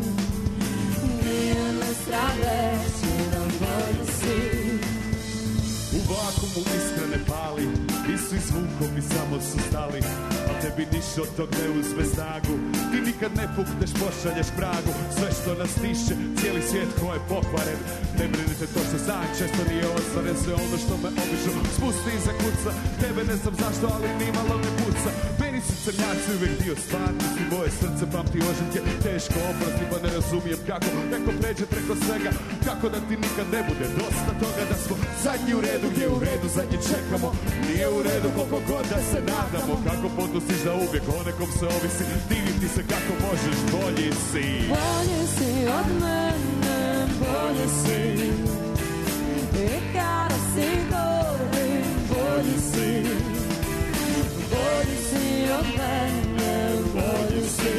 [SPEAKER 6] Nije me strah reći da bolje si.
[SPEAKER 7] U vakumu iskrene pali, nisu i zvukom i samo su stali, a tebi niš od tog ne uzme snagu. Ti nikad ne pukneš, pošalješ pragu. Sve što nas tiše, cijeli svijet ko je pokvaren. Ne brinite, to što znam, često nije ostvaren. Sve ono što me obišu, spusti iza kuca. Tebe ne znam zašto, ali nimalo ne puca. Meni Nisam crnjac, uvijek dio stvarnosti, moje srce pamti oživke, teško oprosti, pa ne razumijem kako neko pređe preko svega, kako da ti nikad ne bude dosta toga, da smo zadnji u redu, gdje u redu zadnji čekamo, nije u redu koliko god da se nadamo, kako podnosiš da uvijek o nekom se ovisi, divim ti se kako možeš, bolji si.
[SPEAKER 6] Bolji si od mene, bolji si, i kada si govorim, bolji si. Bolji si od mene, bolji si,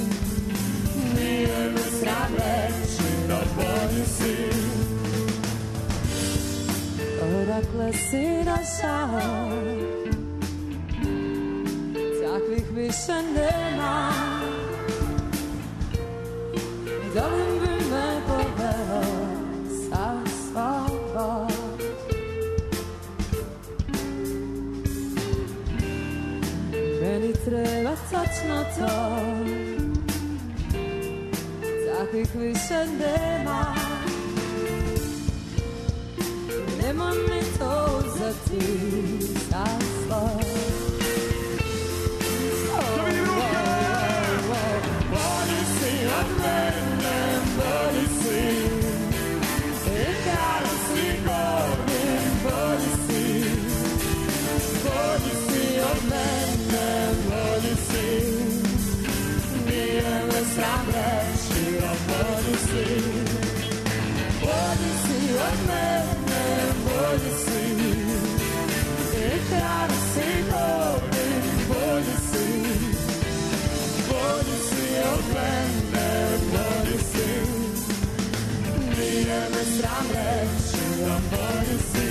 [SPEAKER 6] nije me sram reći da bolji si. Odakle si došao, takvih više nema, da li bi me poveo sa sobom. Meni treba točno to, takvih više nema, nema mi to uzeti sa svoj. Bolji si od mene, bolji si, i kada si govorim, bolji si, bolji si od mene, bolji si, nije me sram reći da bolji si. Bolji si od mene, bolji si, i kada si govorim, bolji si, bolji si od mene, bolji si, nije me sram reći da bolji si.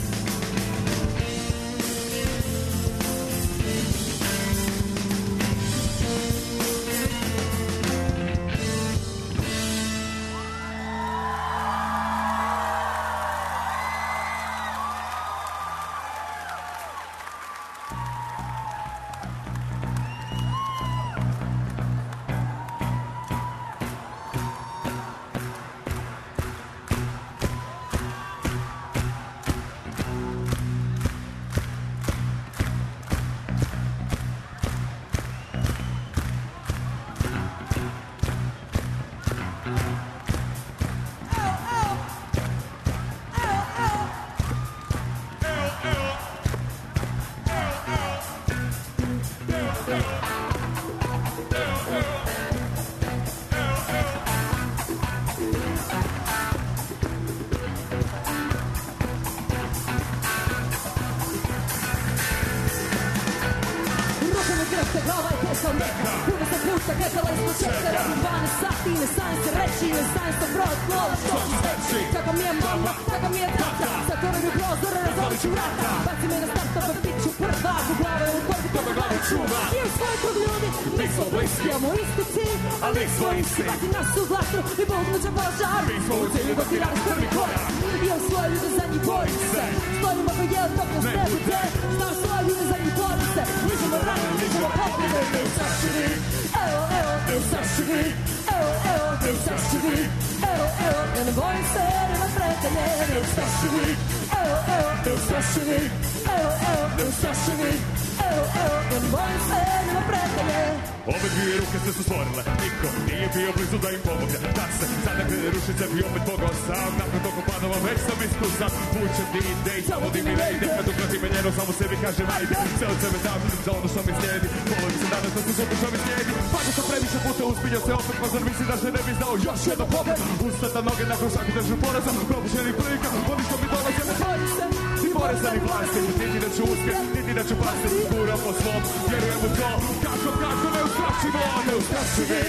[SPEAKER 7] Ove dvije ruke se su stvorile, niko nije bio blizu da im pomogne. Da se sada kada rušice bi opet mogao sam, nakon toko padova već sam iskusan. Pućem ti ide i zavodi mi ne ide, kad ukrati me njeno samo sebi kažem ajde. Sve od sebe dam za ono što mi slijedi, polovim se danas da su super što mi slijedi. Pada sam previše puta, uspinio se opet, pa zar misli da se ne bi znao još jedno pobjed. Ustata noge nakon svaku držu poraza, propuštenih prilika, vodi što mi dolaze, ne bojim se. Ti porezani vlasti, niti da ću uspjet, niti da ću pasti, guram po svom, vjerujem u to, kako ne ustraši me, ne ustraši me,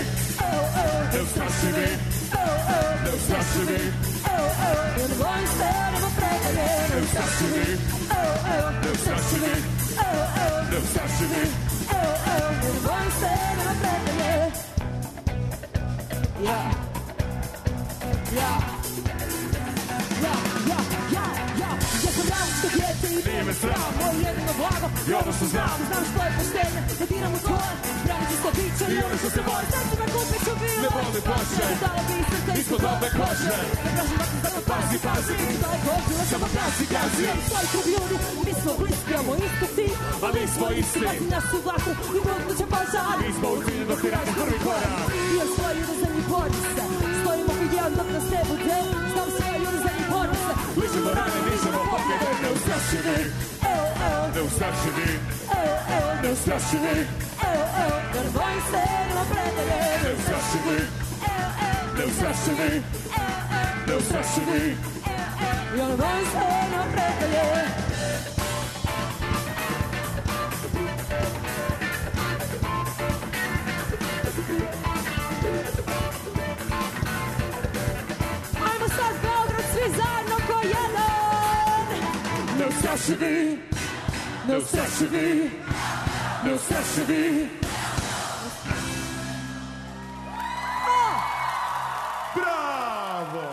[SPEAKER 7] ne ustraši me, ne ustraši me, ne bojim se, nema predanje, ne ustraši me, ne ustraši me, ne ustraši me, ne bojim se, nema predanje. Ja sam različito djete i nije me me sram.
[SPEAKER 6] Moj jedino blago,
[SPEAKER 7] I ono što znam.
[SPEAKER 6] znam što je poštenje, da diram u svoje, branit ću sto biće i ono što se boje. Srce me kupit ću bilo,
[SPEAKER 7] Ne boli ploče,
[SPEAKER 6] dala bi i srce
[SPEAKER 7] ispod ove kože.
[SPEAKER 6] Ne tražim vatru, zato pazi, pazi, da je gođila samo gazi, gazi. Svoj krug ljudi, mi smo bliski, imamo isto cilj,
[SPEAKER 7] a mi smo isti.
[SPEAKER 6] Baci nas u vatru i budu će požar.
[SPEAKER 7] Mi smo u cilju dok ti radi prvi korak.
[SPEAKER 6] Dio svoje ljude za njih bori se, stojimo kod jedan dok nas ne bude. Znam svoje ljude za njih bori se,
[SPEAKER 7] Ličimo rane, nižemo pobjede, neustrašivi. Neustrašivi. Neustrašivi.
[SPEAKER 6] jer bojim se nema predelje.
[SPEAKER 7] Neustrašivi. Neustrašivi. Neustrašivi.
[SPEAKER 6] Jer bojim se nema predelje. Ajmo sad Beograd svi zajedno ko jedan.
[SPEAKER 7] Neustrašivi. Neustrašivi. Neustrašivi. Bravo!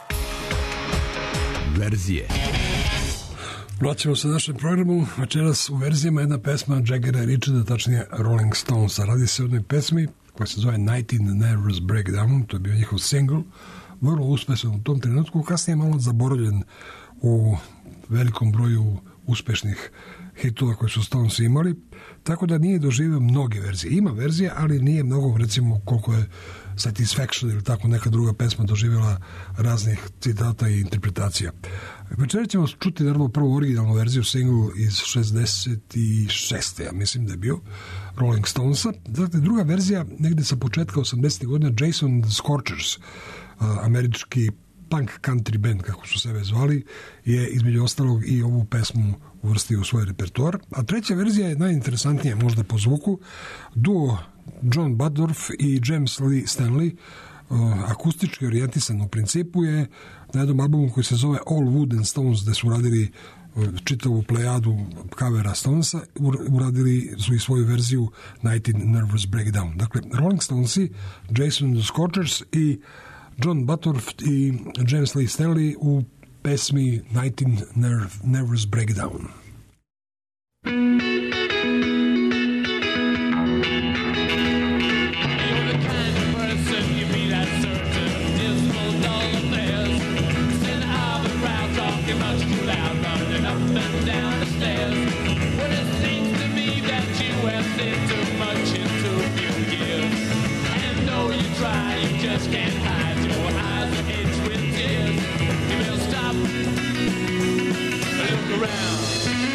[SPEAKER 4] Verzije.
[SPEAKER 3] Vraćamo se našem programu. Večeras u verzijama jedna pesma Jaggera i Richarda, tačnije Rolling Stonesa. Radi se o jednoj pesmi koja se zove Night in the Nervous Breakdown. To je bio njihov single. Vrlo uspešan u tom trenutku. Kasnije malo zaboravljen u velikom broju uspešnih hitova koje su Stones imali. Tako da nije doživio mnoge verzije. Ima verzije, ali nije mnogo, recimo koliko je Satisfaction ili tako neka druga pesma doživjela raznih citata i interpretacija. Večera ćemo čuti naravno prvu originalnu verziju single iz 66. Ja mislim da je bio Rolling Stonesa. Dakle, druga verzija negde sa početka 80. godina Jason and the Scorchers, američki punk country band, kako su sebe zvali, je između ostalog i ovu pesmu uvrstio u svoj repertoar. A treća verzija je najinteresantnija možda po zvuku. Duo John Butterf i James Lee Stanley, akustički orijentisan u principu, je na jednom albumu koji se zove All Wood and Stones, gde su radili čitavu plejadu kavera Stonesa, uradili su i svoju verziju Night in Nervous Breakdown. Dakle, Rolling Stonesi, Jason and the Scorchers i John Butterf i James Lee Stanley u pesmi Night in Nervous Breakdown.
[SPEAKER 10] Just can't hide your eyes and edge with tears. You better stop, look around.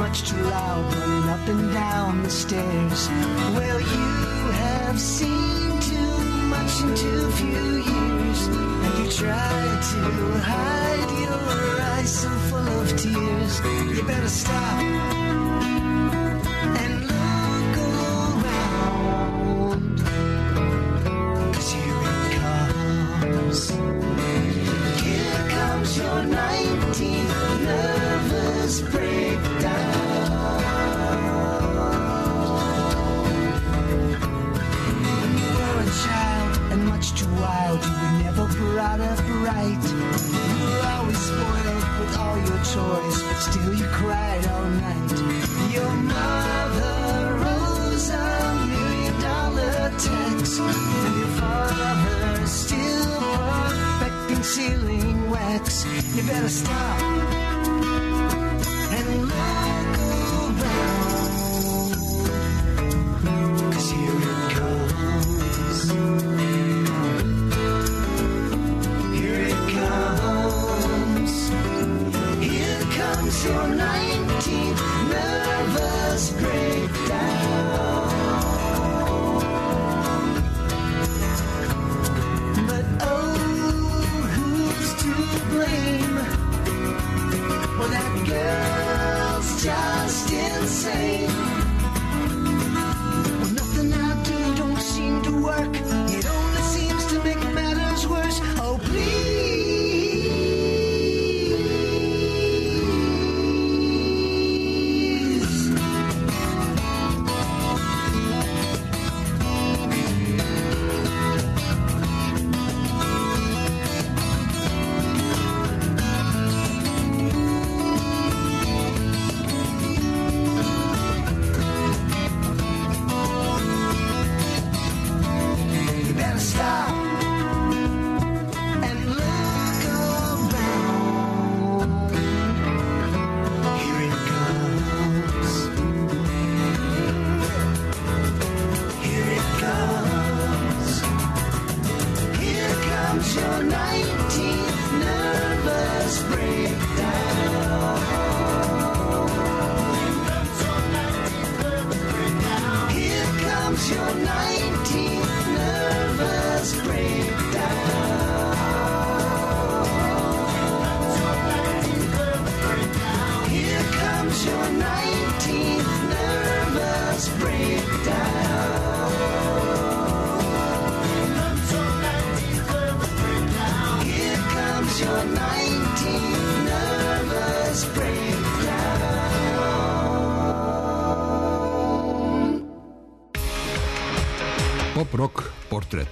[SPEAKER 11] much too loud, running up and down the stairs. Well, you have seen too much in too few years, and you try to hide your eyes so full of tears. You better stop and look around, 'cause here it comes. Here comes your 19th nervous breakdown. When you were a child and much too wild, you were never brought up right. You were always spoiled with all your toys, but still you cried all night. Your mother rose $1 million checks, and your father still perfecting sealing wax. You better stop and look around, 'cause here it comes. Here it comes. Here comes your 19th nervous breakdown. But oh, who's to blame? Well, that girl's just insane. Well, nothing I do don't seem to work. It only seems to make matters worse. Oh, please. You better stop and look around. Here it comes. Here it comes. Here comes your 19th nervous breakdown. Here comes your 19th nervous breakdown. Here comes your 19th nervous breakdown. Here comes your 19th nervous breakdown.
[SPEAKER 3] Pop rock portret.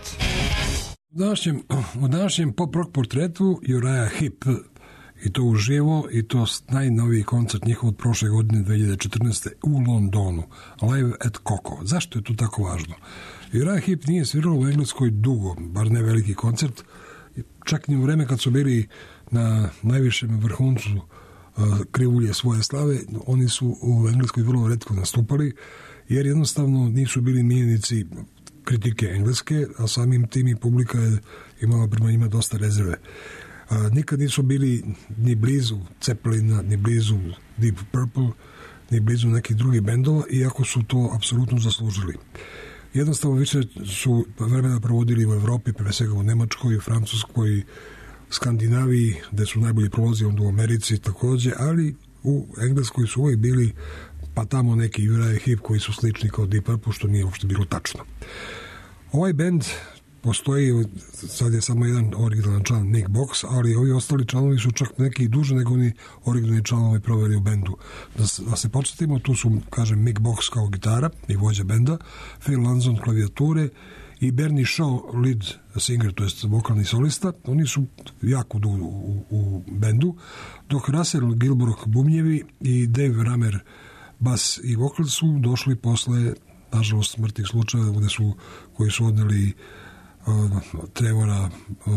[SPEAKER 3] U današnjem pop rock portretu Uriah Heep, i to uživo, i to najnoviji koncert njihov od prošle godine 2014. u Londonu, Live at Coco. Zašto je to tako važno? Uriah Heep nije svirao u Engleskoj dugo, bar ne veliki koncert, čak ni u vreme kad su bili na najvišem vrhuncu krivulje svoje slave, oni su u Engleskoj vrlo retko nastupali, jer jednostavno nisu bili miljenici kritike engleske, a samim tim i publika je imala prema njima dosta rezerve. Nikad nisu bili ni blizu Zeppelina, ni blizu Deep Purple, ni blizu nekih drugih bendova, iako su to apsolutno zaslužili. Jednostavno više su vremena provodili u Evropi, pre svega u Nemačkoj, u Francuskoj, Skandinaviji, gde su najbolji prolazi, onda u Americi takođe, ali u Engleskoj su uvijek bili pa tamo neki Uriah Heep koji su slični kao Deep Purple, što nije uopšte bilo tačno. Ovaj bend postoji, sad je samo jedan originalan član, Nick Box, ali ovi ostali članovi su čak neki duže nego oni originalni članovi proveli u bendu. Da se podsjetimo, tu su, kažem, Mick Box kao gitara i vođa benda, Phil Lanzon klavijature i Bernie Shaw, lead singer, to jest vokalni solista. Oni su jako dugo u bendu, dok Russell Gilbrook bubnjevi i Dave Ramer bas i vokal su došli posle, nažalost, smrtnih slučajeva koji su odneli Trevora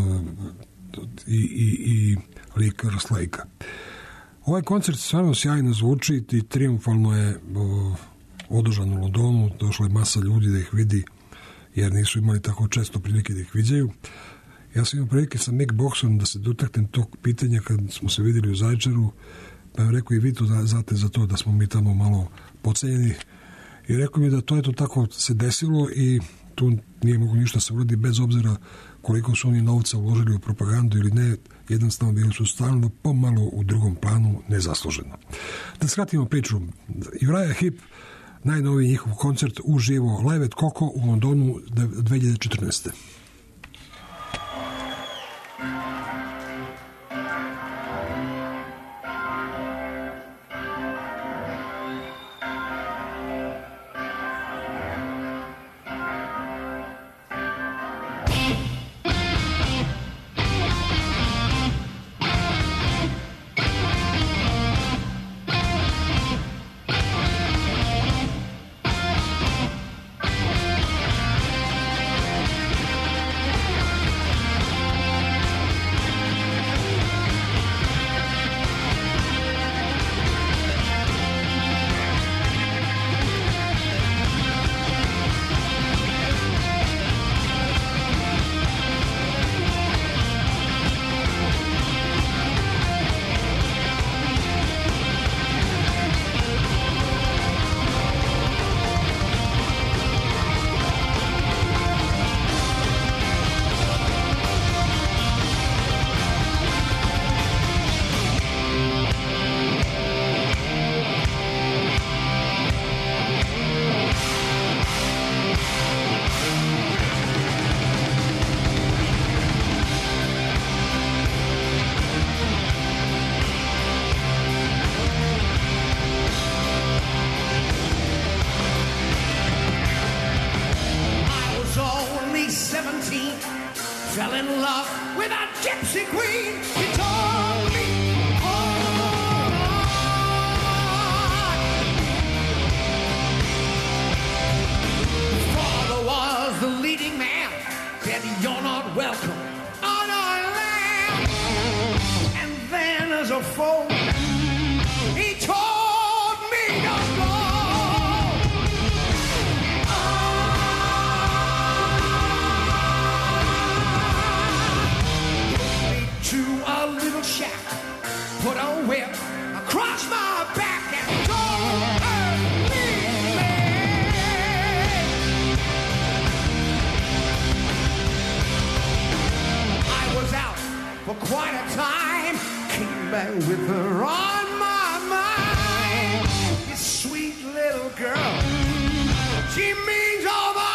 [SPEAKER 3] i Ricka Slakea. Ovaj koncert stvarno sjajno zvuči i triumfalno je održan u Londonu, došla je masa ljudi da ih vidi, jer nisu imali tako često prilike da ih viđaju. Ja sam imao prilike sa Mick Boxom da se dotaknem tog pitanja kad smo se videli u Zaječaru, rekao i vi to znate za to da smo mi tamo malo pocenjeni i rekao mi da to eto tako se desilo i tu nije mogu ništa se uradi bez obzira koliko su oni novca uložili u propagandu ili ne, jednostavno bili su stalno pomalo u drugom planu nezasluženo. Da skratimo priču, Uriah Heep, najnoviji njihov koncert uživo Live at Coco u Londonu 2014.
[SPEAKER 12] Fell in love with a gypsy queen. He told me, father was the leading man. Said you're not welcome on our land. And then as a foe, he told me to go. To a little shack, put a whip across my back and don't hurt me. I was out for quite a time, came back with her on my mind. This sweet little girl, she means all the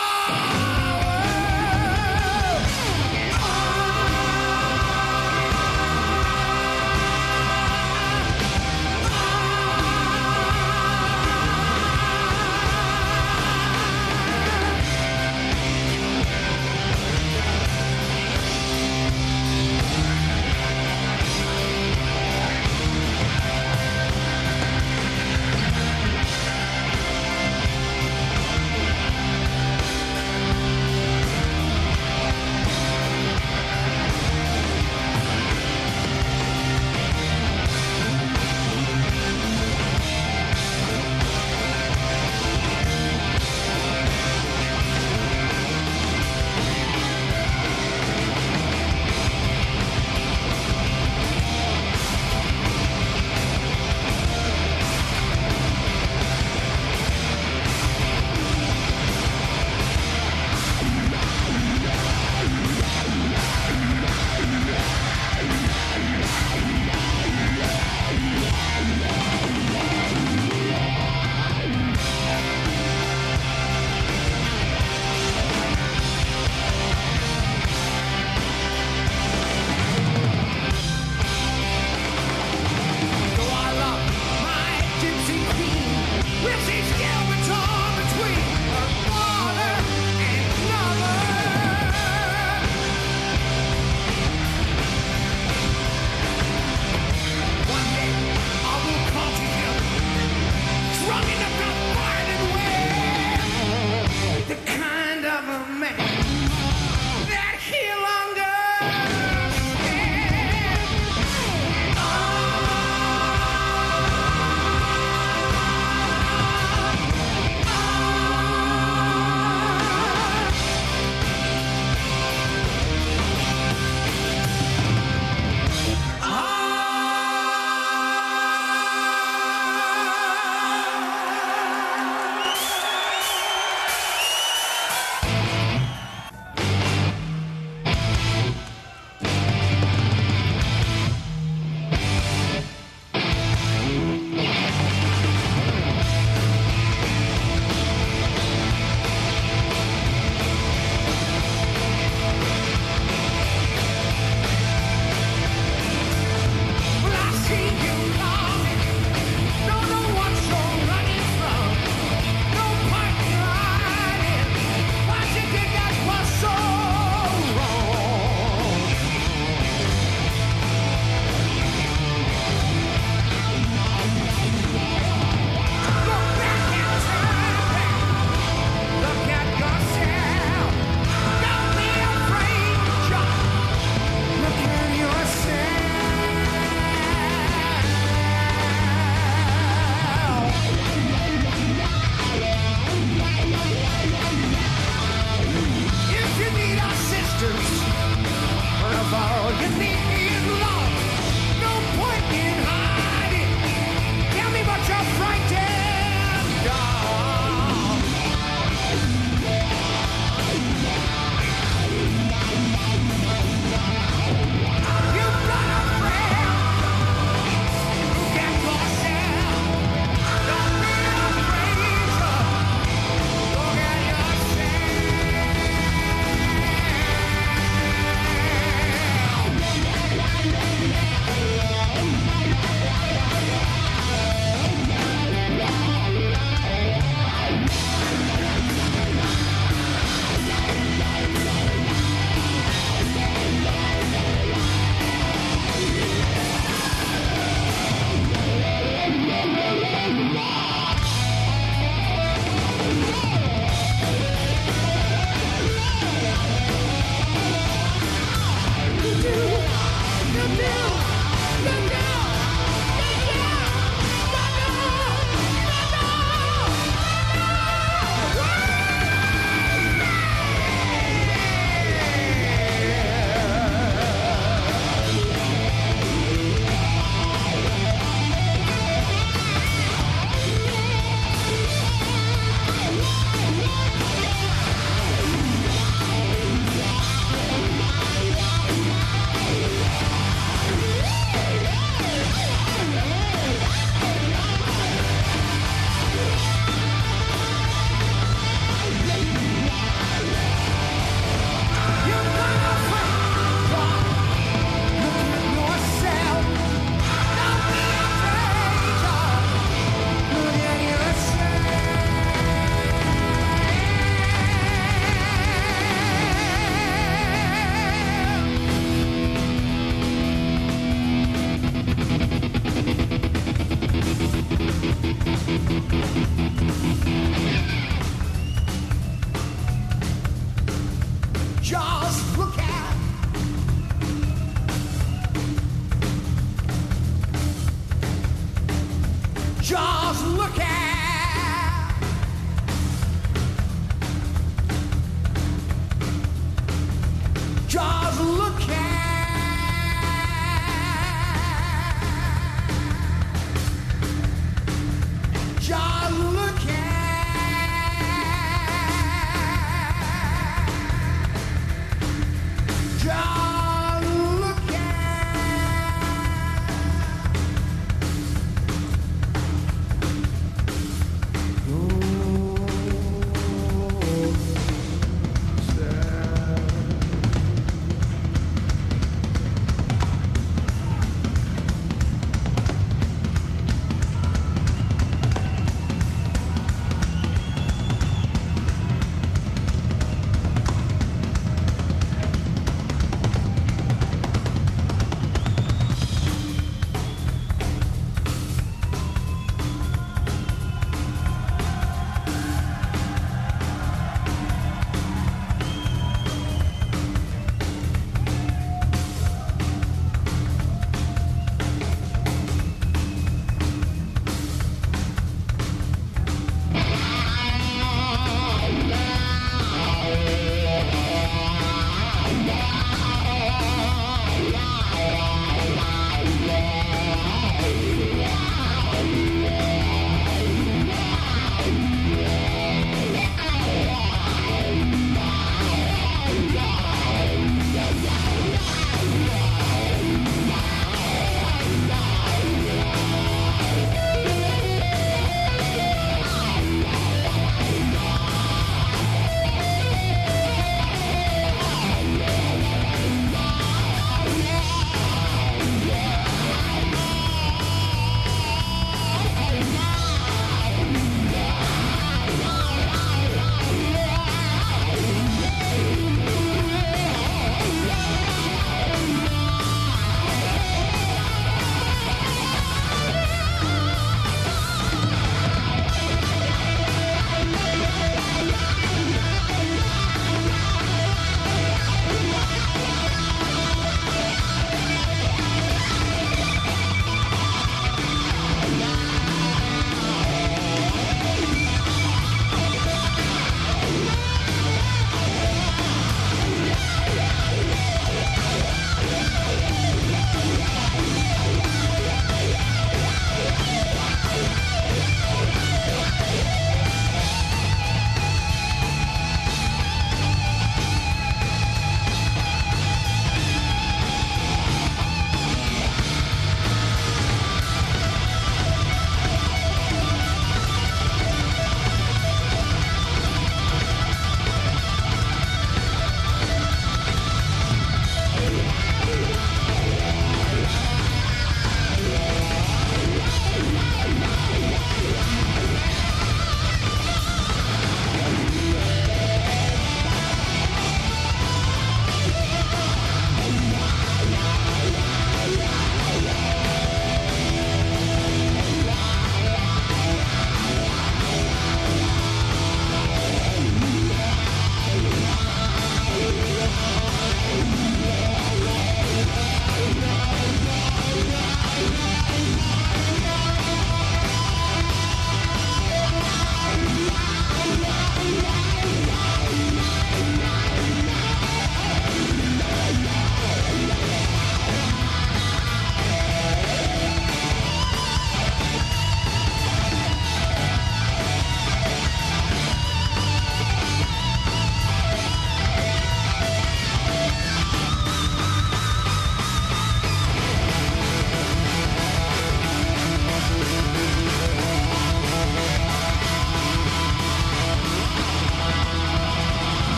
[SPEAKER 12] Just look at. Just look at. Just look at.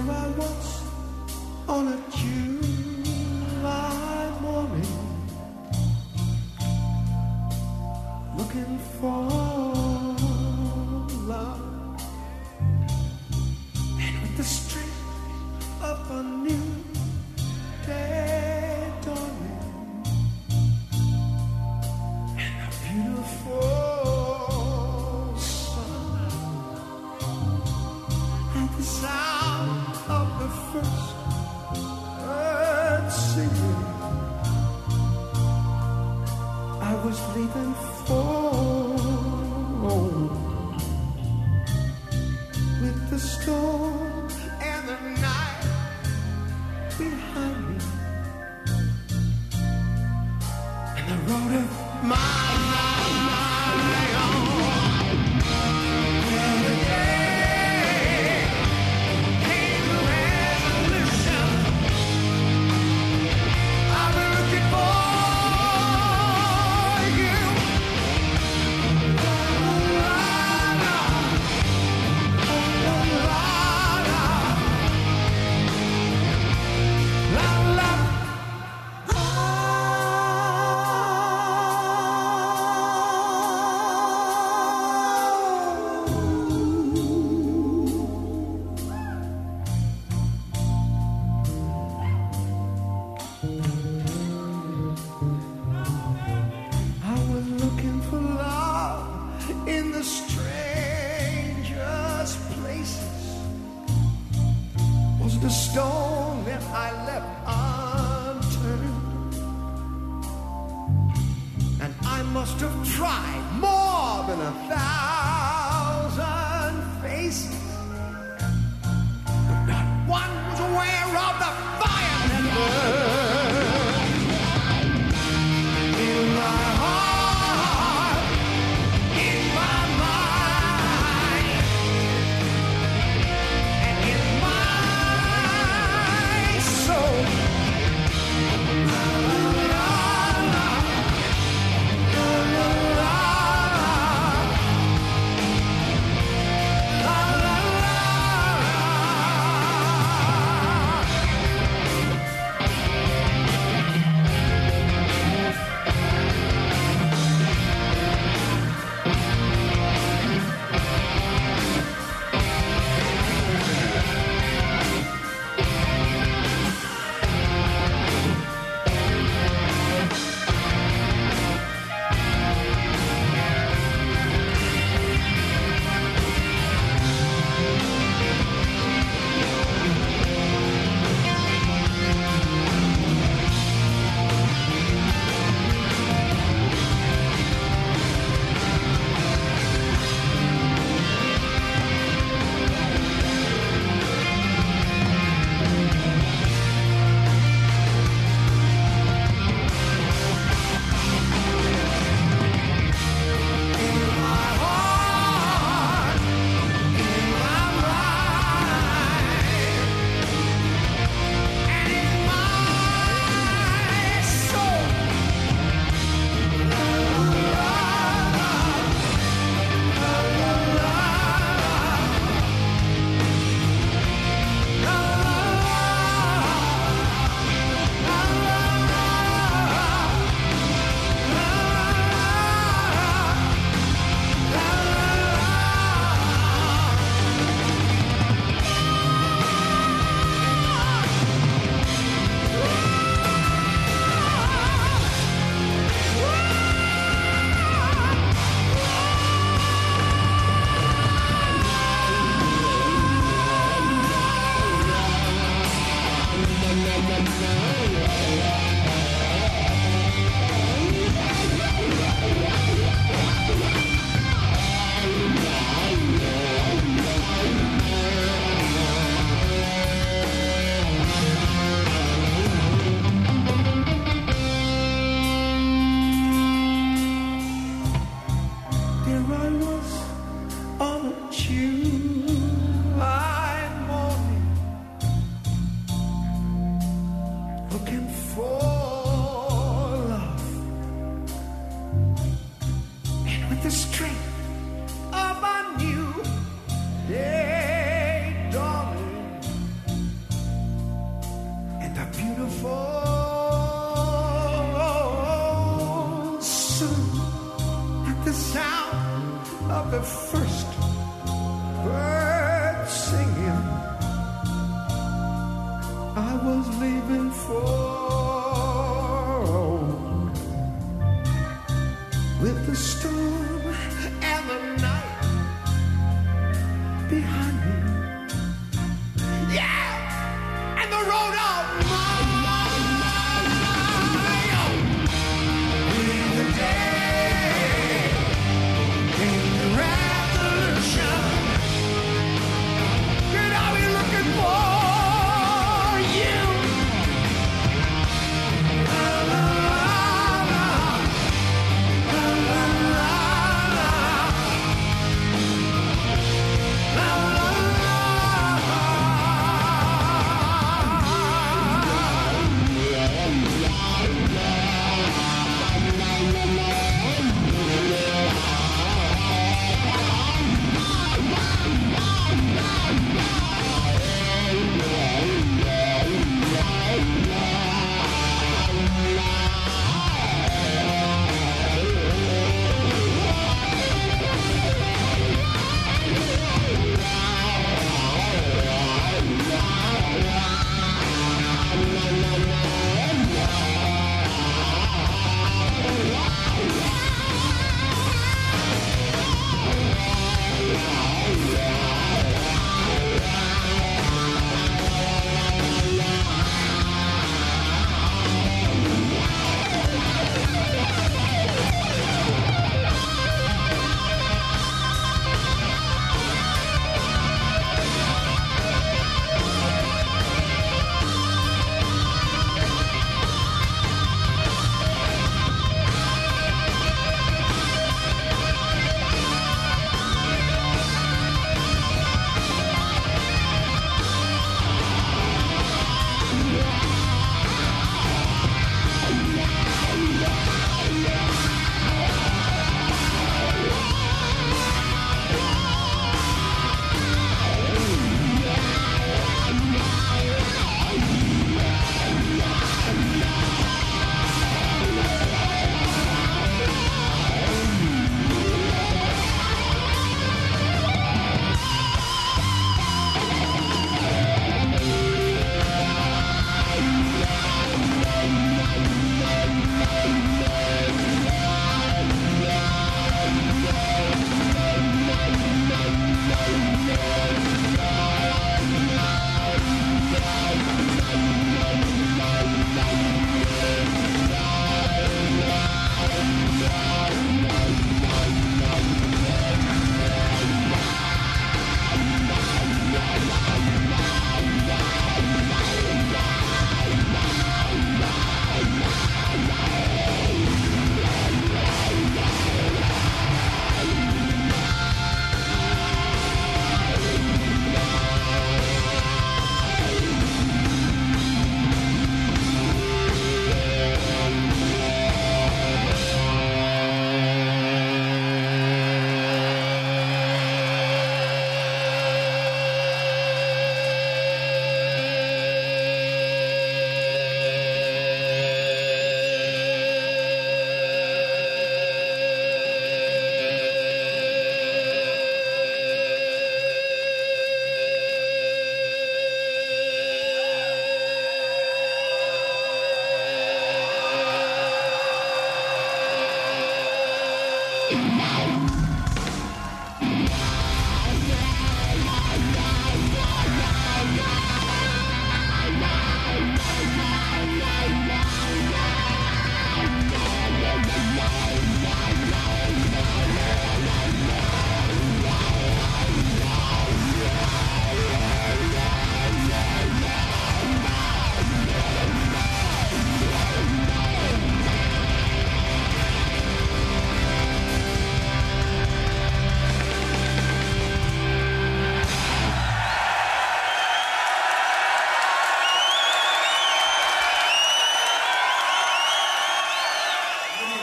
[SPEAKER 12] There I was on a July morning, looking for love, and with the strength of a new day dawning, and a beautiful sun, at the sound of the first bird singing, I was leaving for home, with the storm and the night behind me, and the road of my own. Every day came the resolution. I've been looking for you. La, la, la, la, la, la, la. I was looking for love in the strangest places. Was the stone that I left unturned? And I must have tried more than 1,000 faces, but not one was aware of the fire that burned in my heart, in my mind, and in my soul. La, la, la, la, la, la, la, la, la, la. looking for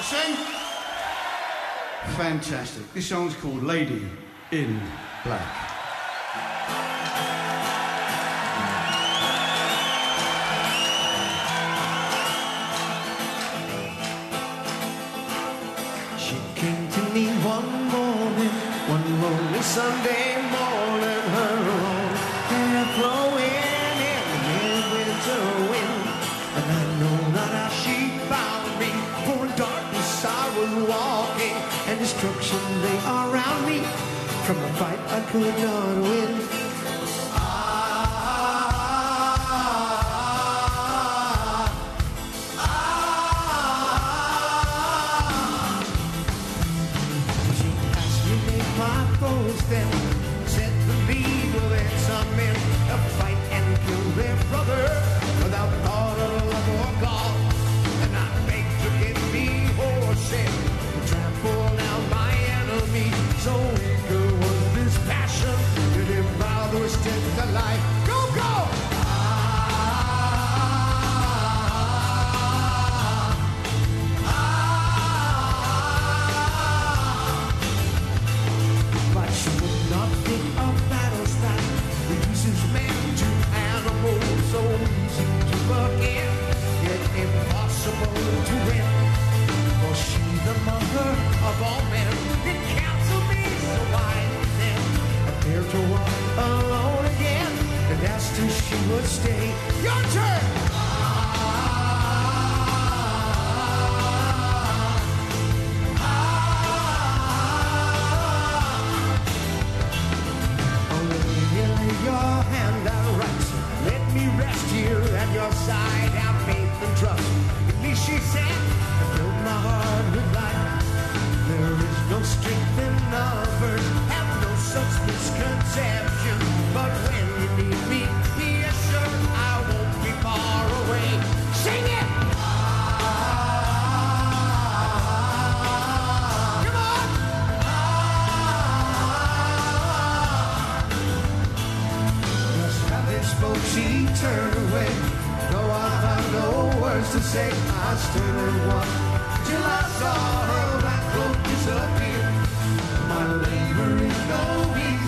[SPEAKER 12] sing? Fantastic. This song's called Lady in Black.
[SPEAKER 13] She came to me one morning, one lonely Sunday morning, her own hair flowing in the winter wind. And I know not how she found me, for in darkness I was walking, and destruction lay around me, from a fight I could not win. Then said to me, well, it's some men to fight and kill their brother without thought of love or God. And I begged to get me horses to trample down my enemy. So eager was this passion to devour the stick to life. Go, go! So easy to forget, yet impossible to win. For she, the mother of all men, did counsel me, so I then appeared to walk alone again, and asked her she would stay. Your turn! Your hand out right. Let me rest here at your side. Have faith and trust in me, she said, and filled my heart with light. There is no strength in numbers, have no such misconception. But when you need me, be assured I won't be far away. Sing it! She turned away, though I found no words to say. I stood and watched till I saw her black cloak disappear. My labor is no easy.